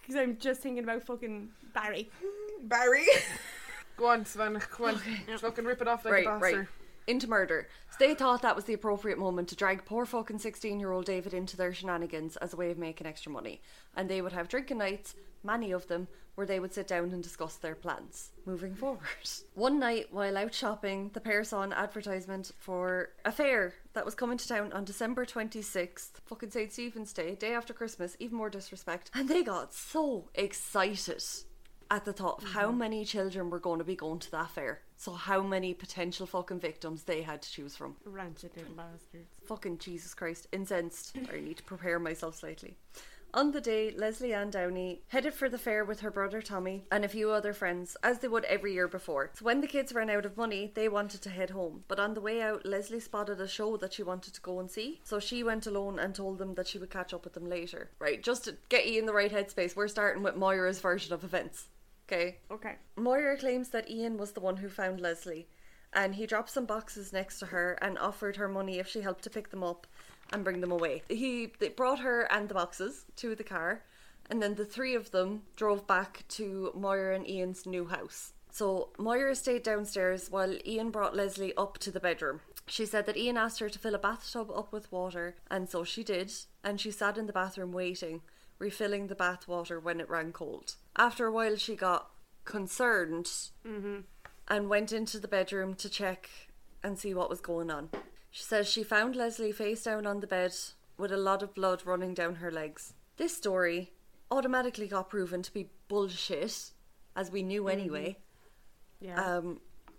Because I'm just thinking about fucking Barry. Barry. Go on, Savannah. Come on. Okay. Fucking rip it off like Right, a bastard. right. Into murder. So they thought that was the appropriate moment to drag poor fucking sixteen-year-old David into their shenanigans as a way of making extra money. And they would have drinking nights, many of them, where they would sit down and discuss their plans moving forward. One night, while out shopping, the pair saw an advertisement for a fair that was coming to town on December twenty-sixth, fucking Saint Stephen's Day, day after Christmas, even more disrespect. And they got so excited at the thought of mm-hmm. how many children were going to be going to that fair. So how many potential fucking victims they had to choose from. Rancid little bastards. Fucking Jesus Christ. Incensed. I need to prepare myself slightly. On the day, Leslie Ann Downey headed for the fair with her brother Tommy and a few other friends, as they would every year before. So when the kids ran out of money, they wanted to head home. But on the way out, Leslie spotted a show that she wanted to go and see. So she went alone and told them that she would catch up with them later. Right, just to get you in the right headspace, we're starting with Moira's version of events. Okay. Okay. Moira claims that Ian was the one who found Leslie, and he dropped some boxes next to her and offered her money if she helped to pick them up and bring them away. He they brought her and the boxes to the car, and then the three of them drove back to Moira and Ian's new house. So Moira stayed downstairs while Ian brought Leslie up to the bedroom. She said that Ian asked her to fill a bathtub up with water, and so she did, and she sat in the bathroom waiting, refilling the bath water when it ran cold. After a while she got concerned mm-hmm. and went into the bedroom to check and see what was going on. She says she found Leslie face down on the bed with a lot of blood running down her legs. This story automatically got proven to be bullshit, as we knew anyway. Mm-hmm. Yeah. Um,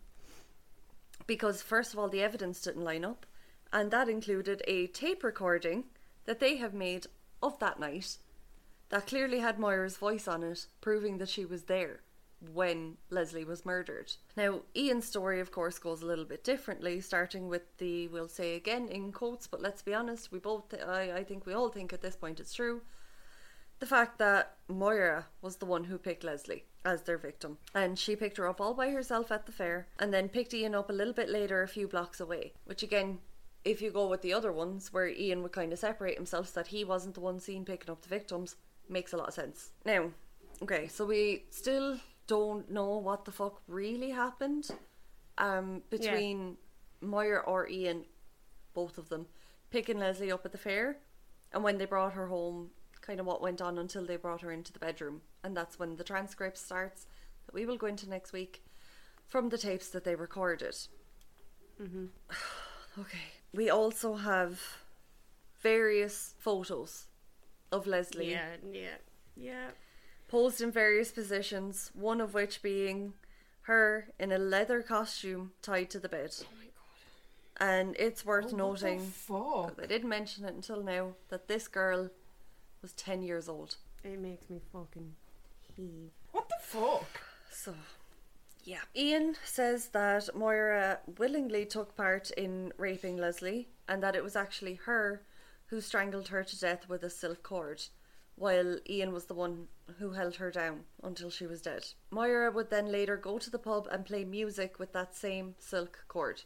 because first of all, the evidence didn't line up, and that included a tape recording that they have made of that night that clearly had Moira's voice on it, proving that she was there when Leslie was murdered. Now, Ian's story, of course, goes a little bit differently, starting with the, we'll say again in quotes, but let's be honest, we both, th- I, I think we all think at this point it's true, the fact that Moira was the one who picked Leslie as their victim. And she picked her up all by herself at the fair, and then picked Ian up a little bit later a few blocks away, which again, if you go with the other ones, where Ian would kind of separate himself so that he wasn't the one seen picking up the victims, makes a lot of sense. Now, okay, so we still don't know what the fuck really happened um, between yeah. Moira or Ian, both of them, picking Leslie up at the fair, and when they brought her home, kind of what went on until they brought her into the bedroom. And that's when the transcript starts that we will go into next week from the tapes that they recorded. Mm-hmm. Okay. We also have various photos of Leslie. Yeah, yeah, yeah. Posed in various positions, one of which being her in a leather costume tied to the bed. Oh my god. And it's worth oh, noting, what the fuck? I didn't mention it until now, that this girl was ten years old. It makes me fucking heave. What the fuck? So, yeah. Ian says that Moira willingly took part in raping Leslie, and that it was actually her who strangled her to death with a silk cord, while Ian was the one who held her down until she was dead. Moira would then later go to the pub and play music with that same silk cord.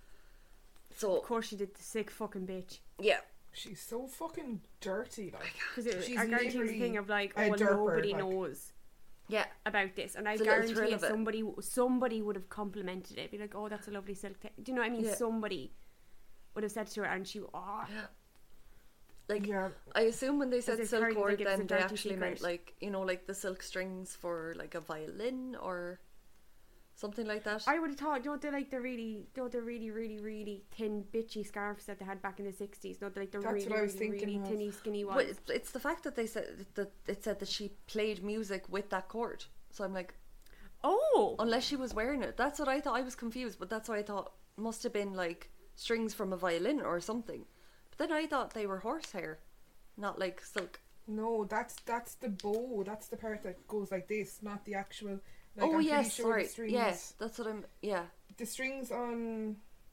So, of course she did, the sick fucking bitch. Yeah. She's so fucking dirty, like. Because She's I guarantee it's a thing of like, oh, well, nobody like. knows Yeah. about this, and I It's a little guarantee thrill you of it. somebody somebody would have complimented it, be like, oh, that's a lovely silk thing. Do you know what I mean? Yeah. Somebody would have said to her, and she, oh, Like, Yeah. I assume when they said it's silk hard to cord, think it's a then they dirty actually meant secret. like, you know, like the silk strings for like a violin or something like that. I would have thought, don't they like the really, don't they really, really, really thin, bitchy scarves that they had back in the sixties? Don't they like the That's really, what I was really, thinking really of. tinny, skinny But ones? it's, it's the fact that they said that it said that she played music with that cord. So I'm like, Oh, unless she was wearing it. That's what I thought. I was confused, but that's what I thought must have been like strings from a violin or something. But then I thought they were horsehair, not like silk. No, that's that's the bow. That's the part that goes like this, not the actual. Like, oh I'm yes, pretty sure sorry. the strings, Yes, that's what I'm. Yeah. the strings on,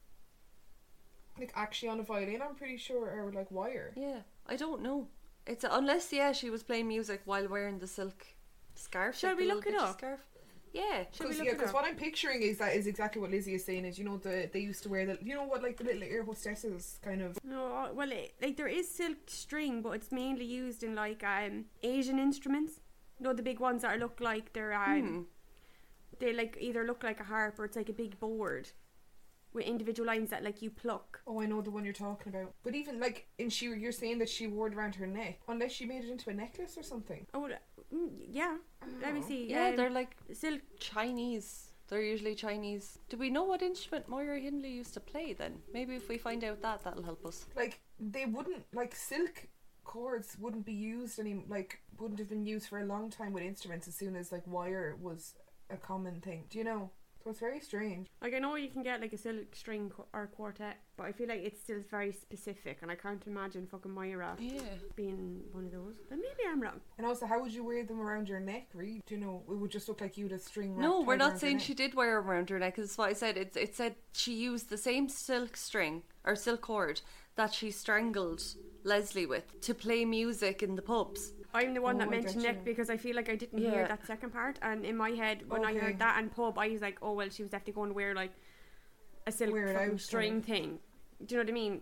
like actually on a violin, I'm pretty sure are like wire. Yeah, I don't know. It's unless yeah, she was playing music while wearing the silk scarf. Shall like we the look little it bitchy up? Scarf. Yeah. Should we Because look yeah, it because up? what I'm picturing is that is exactly what Lizzie is saying. Is you know the they used to wear the you know what like the little air hostesses kind of. No, well, it, like there is silk string, but it's mainly used in like um Asian instruments. No, the big ones that look like they're um, Hmm. they like either look like a harp or it's like a big board with individual lines that like you pluck. Oh, I know the one you're talking about. But even like, in she, you're saying that she wore it around her neck, unless she made it into a necklace or something. Oh, mm, yeah. Let me Oh. see. Yeah, um, they're like silk. Chinese. They're usually Chinese. Do we know what instrument Moira Hindley used to play then? Maybe if we find out that, that'll help us. Like, they wouldn't, like, silk cords wouldn't be used any, like, wouldn't have been used for a long time with instruments as soon as, like, wire was a common thing. Do you know? So it's very strange. Like I know you can get like a silk string qu- or quartet, but I feel like it's still very specific, and I can't imagine fucking Moira Yeah. being one of those. But maybe I'm wrong. And also, how would you wear them around your neck, really? Do you know? It would just look like you had a string. No, wrapped we're tight not around saying your she neck. did wear it around her neck. This is what I said. It, it said she used the same silk string or silk cord that she strangled Leslie with to play music in the pubs. I'm the one Oh, that I mentioned get neck you. because I feel like I didn't Yeah. hear that second part, and in my head when I Okay. heard that and pub, I was like, oh well, she was definitely going to wear like a silk Wear it fucking out, string kind of. thing. Do you know what I mean?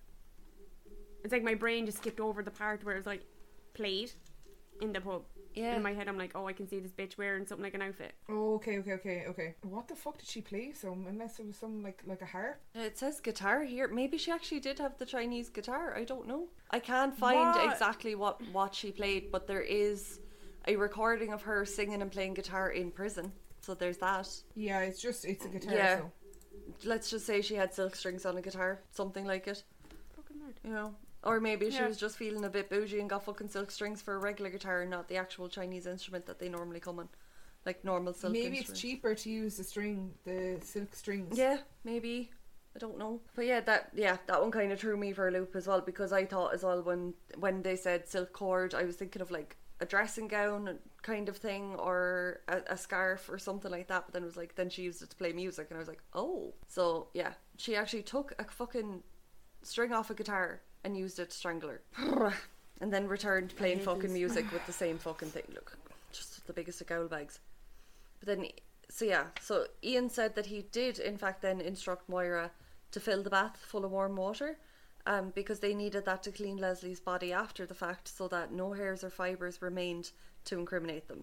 It's like my brain just skipped over the part where it's like played in the pub. Yeah. In my head, I'm like, oh, I can see this bitch wearing something like an outfit. Oh, okay, okay, okay, okay. What the fuck did she play? So unless it was some like like a harp. It says guitar here. Maybe she actually did have the Chinese guitar. I don't know. I can't find What? exactly what, what she played, but there is a recording of her singing and playing guitar in prison. So there's that. Yeah, it's just it's a guitar. Yeah. So. Let's just say she had silk strings on a guitar. Something like it. Fucking nerd. You know. Or maybe she Yeah. was just feeling a bit bougie and got fucking silk strings for a regular guitar and not the actual Chinese instrument that they normally come in. Like normal silk Maybe instruments. it's cheaper to use the string, the silk strings. Yeah, maybe. I don't know. But yeah, that yeah, that one kind of threw me for a loop as well, because I thought as well when when they said silk cord, I was thinking of like a dressing gown kind of thing or a, a scarf or something like that. But then it was like, then she used it to play music and I was like, oh. So yeah, she actually took a fucking string off a guitar and used it to strangle her. And then returned playing hate fucking this. music with the same fucking thing. Look, just the biggest of gowl bags. But then, so yeah, so Ian said that he did in fact then instruct Moira to fill the bath full of warm water, um, because they needed that to clean Leslie's body after the fact so that no hairs or fibres remained to incriminate them.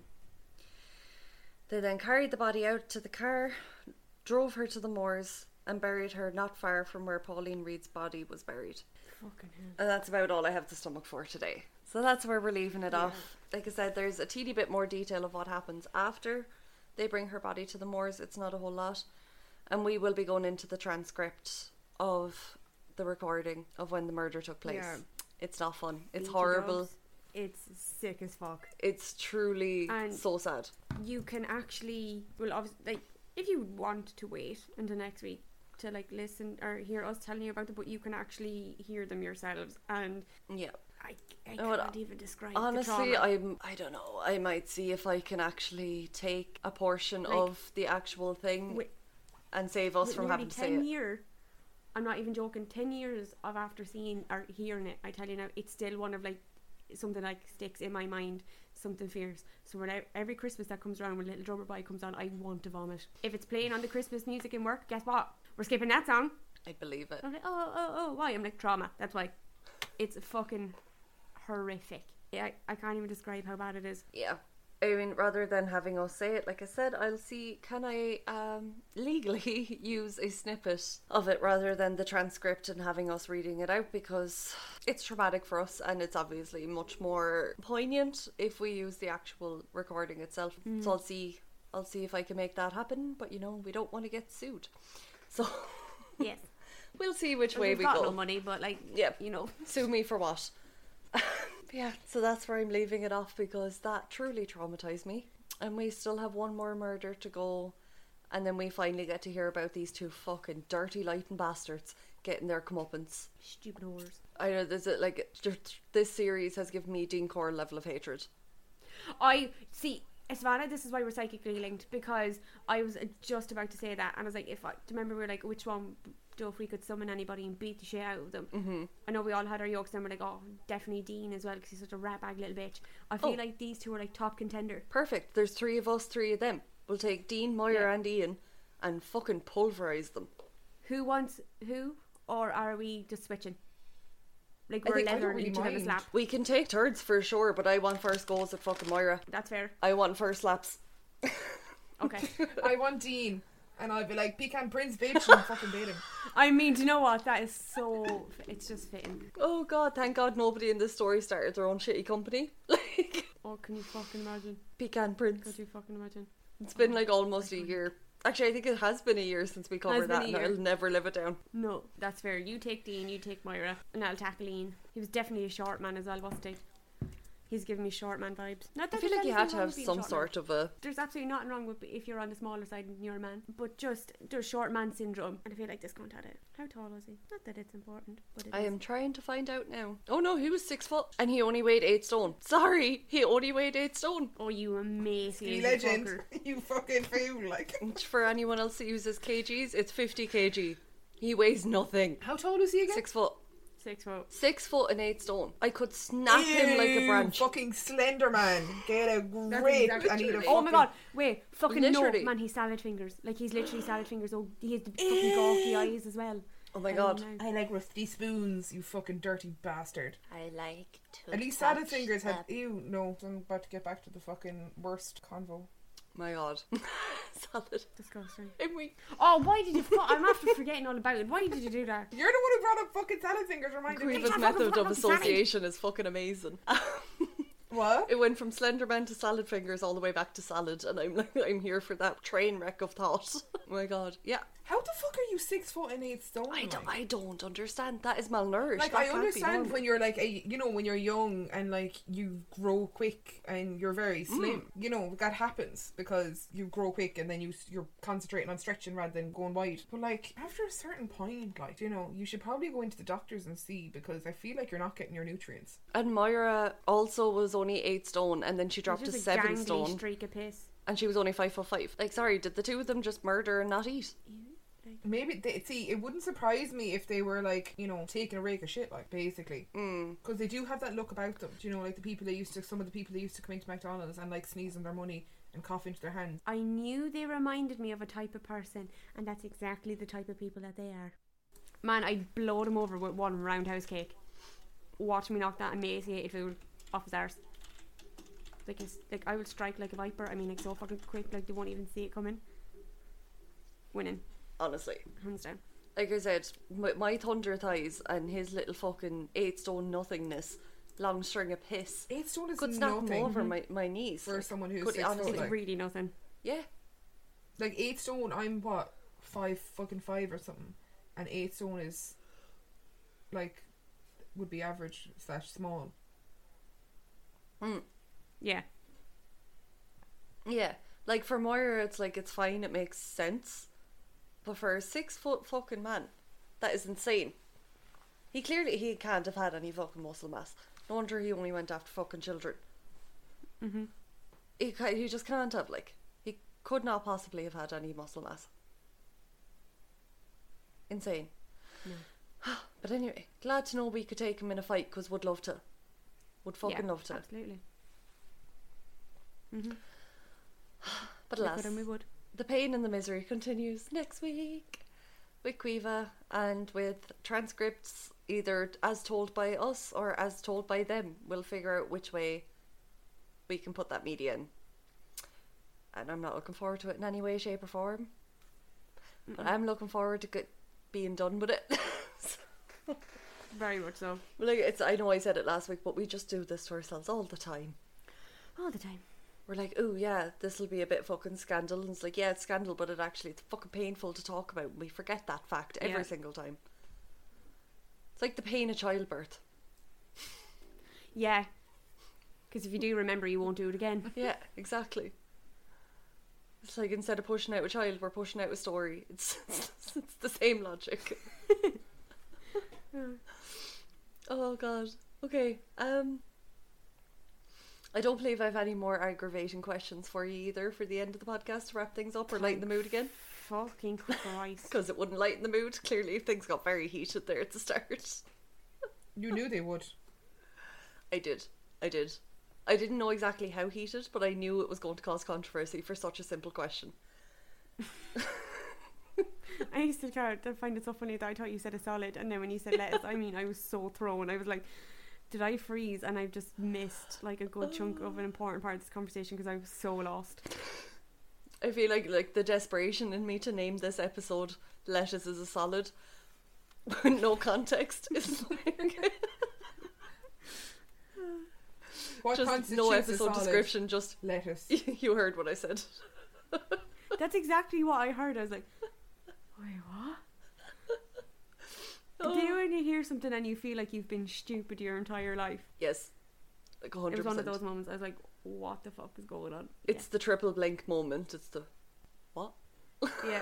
They then carried the body out to the car, drove her to the moors and buried her not far from where Pauline Reed's body was buried. Fucking hell. And that's about all I have the stomach for today. So that's where we're leaving it off. Like I said, there's a teeny bit more detail of what happens after they bring her body to the moors. It's not a whole lot. And we will be going into the transcript of the recording of when the murder took place. Yeah. It's not fun. It's Beat horrible. dogs. It's sick as fuck. It's truly And- so sad. You can actually, well, obviously, like, if you want to wait until next week to like listen or hear us telling you about it, but you can actually hear them yourselves, and Yeah. I, I know what, can't even describe Honestly, the trauma. I'm I don't know. I might see if I can actually take a portion Like, of the actual thing with- and save us With from nearly having to say ten it. year, I'm not even joking, ten years of after seeing or hearing it, I tell you now, it's still one of like something like sticks in my mind, something fierce. So when I, every Christmas that comes around when Little Drummer Boy comes on, I want to vomit. If it's playing on the Christmas music in work, guess what? We're skipping that song. I believe it. I'm like, oh, oh, oh, why? I'm like, trauma. That's why. It's fucking horrific. Yeah, I, I can't even describe how bad it is. Yeah. I mean, rather than having us say it, like I said, I'll see, can I um, legally use a snippet of it rather than the transcript and having us reading it out, because it's traumatic for us and it's obviously much more poignant if we use the actual recording itself. Mm. So I'll see, I'll see if I can make that happen, but you know, we don't want to get sued. So Yes. we'll see which Well, way we've we got go. no money, but like, Yep. you know. Sue me for what? Yeah, so that's where I'm leaving it off, because that truly traumatized me. And we still have one more murder to go, and then we finally get to hear about these two fucking dirty lighting bastards getting their comeuppance. Stupid whores. I know, there's a, like, this series has given me Dean Core level of hatred. I see, Savannah, this is why we're psychically linked, because I was just about to say that, and I was like, if I do you remember we were like, which one, if we could summon anybody and beat the shit out of them. Mm-hmm. I know we all had our yokes, and we're like, oh, definitely Dean as well, because he's such a rat bag little bitch. I feel Oh. like these two are like top contender. Perfect. There's three of us, three of them. We'll take Dean, Moira, Yeah. and Ian and fucking pulverize them. Who wants who, or are we just switching? Like I we're think I don't leathering really each other's mind. lap. We can take turns for sure, but I want first goals at fucking Moira. That's fair. I want first laps. Okay. I want Dean, and I'll be like, Pecan Prince, bitch, and fucking date him. I mean, do you know what? That is so. It's just fitting. Oh god, thank god nobody in this story started their own shitty company. Like, Oh, can you fucking imagine? Pecan Prince. Could you fucking imagine? It's been like almost a year. Actually, I think it has been a year since we covered been that, a and year. I'll never live it down. No, that's fair. You take Dean, you take Moira, and I'll tackle Ian. He was definitely a short man as well, wasn't he? He's giving me short man vibes. Not I that feel there's like you anything had to wrong have with being some short man. sort of a. There's absolutely nothing wrong with if you're on the smaller side and you're a man, but just there's short man syndrome, and I feel like this cunt had it. How tall was he? Not that it's important, but it I is. am trying to find out now. Oh no, he was six foot, and he only weighed eight stone. Sorry, he only weighed eight stone. Oh, you You emaciated legend. fucker. You fucking fool, like. Which for anyone else that uses kgs, it's fifty kilograms. He weighs nothing. How tall is he again? Six foot. Six foot. Six foot and eight stone. I could snap him like a Ew, branch. Fucking slender man. Get a That's grip. exactly I need a true. fucking... Oh my god, wait, fucking Literally. no, man, he's salad fingers. Like, he's literally salad fingers. Oh, he has the fucking gawky eyes as well. Oh my I god. don't know. I like rusty spoons, you fucking dirty bastard. I like to. At least salad fingers had... Ew, no. I'm about to get back to the fucking worst convo. My god. Salad. Disgusting. I'm weak. Oh, why did you... Fu- I'm after forgetting all about it. Why did you do that? You're the one who brought up fucking salad fingers, reminded me. Cueva's fucking method fucking of salad. association is fucking amazing. What? It went from Slenderman to salad fingers all the way back to salad, and I'm like, I'm here for that train wreck of thought. Oh my god. Yeah. How the fuck are you six foot and eight stone? I don't, like? I don't understand. That is malnourished. Like, That I can't be understand normal. when you're like, a, you know, when you're young and like you grow quick and you're very slim. You know, that happens because you grow quick and then you you're concentrating on stretching rather than going wide. But like after a certain point, like you know, you should probably go into the doctors and see because I feel like you're not getting your nutrients. And Moira also was only eight stone, and then she dropped to Just a seven gangly stone, streak of piss. and she was only five foot five. Like, sorry, did the two of them just murder and not eat? Maybe they see. It wouldn't surprise me if they were like, you know, taking a rake of shit, like basically, because they do have that look about them. Do you know, like the people they used to, some of the people they used to come into McDonald's and like sneeze on their money and cough into their hands. I knew they reminded me of a type of person, and that's exactly the type of people that they are. Man, I'd blow them over with one roundhouse cake. Watch me knock that emaciated food off his arse. Like, it's, like I would strike like a viper. I mean, like so fucking quick, like they won't even see it coming. Winning, Honestly. hands down. Like I said, my, my thunder thighs and his little fucking eight stone nothingness, long string of piss, Eight stone is could snap nothing him over my, my knees. for Like, someone who's could six honestly- foot. It's Like, really nothing. yeah. like eight stone, I'm what five fucking five or something, and eight stone is like would be average slash small. Mm. Yeah. Yeah. Like for Moira, it's like it's fine, it makes sense. But for a six foot fucking man, that is insane. He clearly he can't have had any fucking muscle mass. No wonder he only went after fucking children. Mm-hmm. He ca- he just can't have like he could not possibly have had any muscle mass. Insane. No. But anyway, glad to know we could take him in a fight because would love to. Would fucking Yeah, love to. Absolutely. Mm-hmm. But We alas, could and we would. the pain and the misery continues next week with Cueva and with transcripts either as told by us or as told by them. We'll figure out which way we can put that media in. And I'm not looking forward to it in any way, shape or form. But I'm looking forward to get, being done with it. Very much so. Like it's, I know I said it last week, but we just do this to ourselves all the time. All the time. We're like, oh yeah, this will be a bit fucking scandal. And it's like, yeah, it's scandal, but it actually, it's fucking painful to talk about. We forget that fact every Yeah. single time. It's like the pain of childbirth. Yeah. Because if you do remember, you won't do it again. Yeah, exactly. It's like instead of pushing out a child, we're pushing out a story. It's, it's, it's the same logic. Oh god. Okay. Um. I don't believe I have any more aggravating questions for you either for the end of the podcast to wrap things up or lighten the mood again. Fucking Christ. Because it wouldn't lighten the mood. Clearly things got very heated there at the start. You knew they would. I did. I did. I didn't know exactly how heated, but I knew it was going to cause controversy for such a simple question. I used to try to find it so funny that I thought you said a solid, and then when you said lettuce, I mean, I was so thrown. I was like, did I freeze? And I've just missed like a good chunk of an important part of this conversation because I was so lost. I feel like like the desperation in me to name this episode "Lettuce is a Solid," no context, is like What just constitutes no a episode solid? description. Just Lettuce. you heard what I said. That's exactly what I heard. I was like, wait, what? Oh. Do you know when you hear something and you feel like you've been stupid your entire life? Yes, like a It hundred was one of percent. those moments. I was like, what the fuck is going on? It's the triple blink moment. It's the what? Yeah.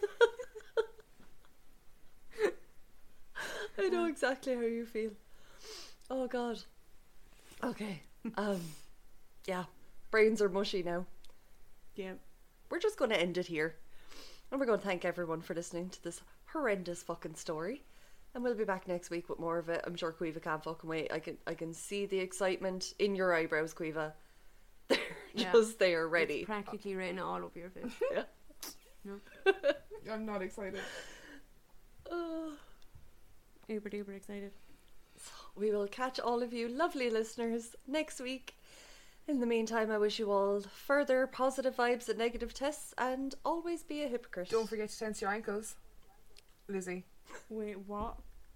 I know exactly how you feel. Oh God. Okay. Um. Yeah. Brains are mushy now. Yeah. We're just going to end it here, and we're going to thank everyone for listening to this horrendous fucking story. And we'll be back next week with more of it. I'm sure Quiva can't fucking wait. I can I can see the excitement in your eyebrows, Quiva. They're Yeah. just there, ready. It's practically written all over your face. Yeah. No. I'm not excited. Oh. Uber duper excited. So we will catch all of you lovely listeners next week. In the meantime, I wish you all further positive vibes and negative tests, and always be a hypocrite. Don't forget to tense your ankles, Lizzie. Wait, what?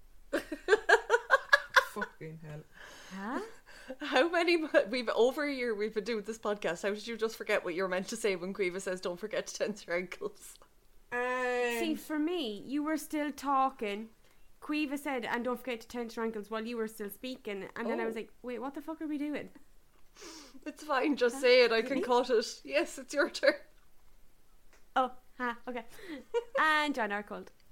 Fucking hell. Huh? How many mo- we've over a year we've been doing this podcast. How did you just forget what you're meant to say when Quiva says don't forget to tense your ankles? And See, for me, you were still talking. Quiva said, and don't forget to tense your ankles while you were still speaking. And then I Oh. was like, wait, what the fuck are we doing? It's fine, just say it. I can Really? cut it. Yes, it's your turn. Oh, ha, okay. And John Arcold.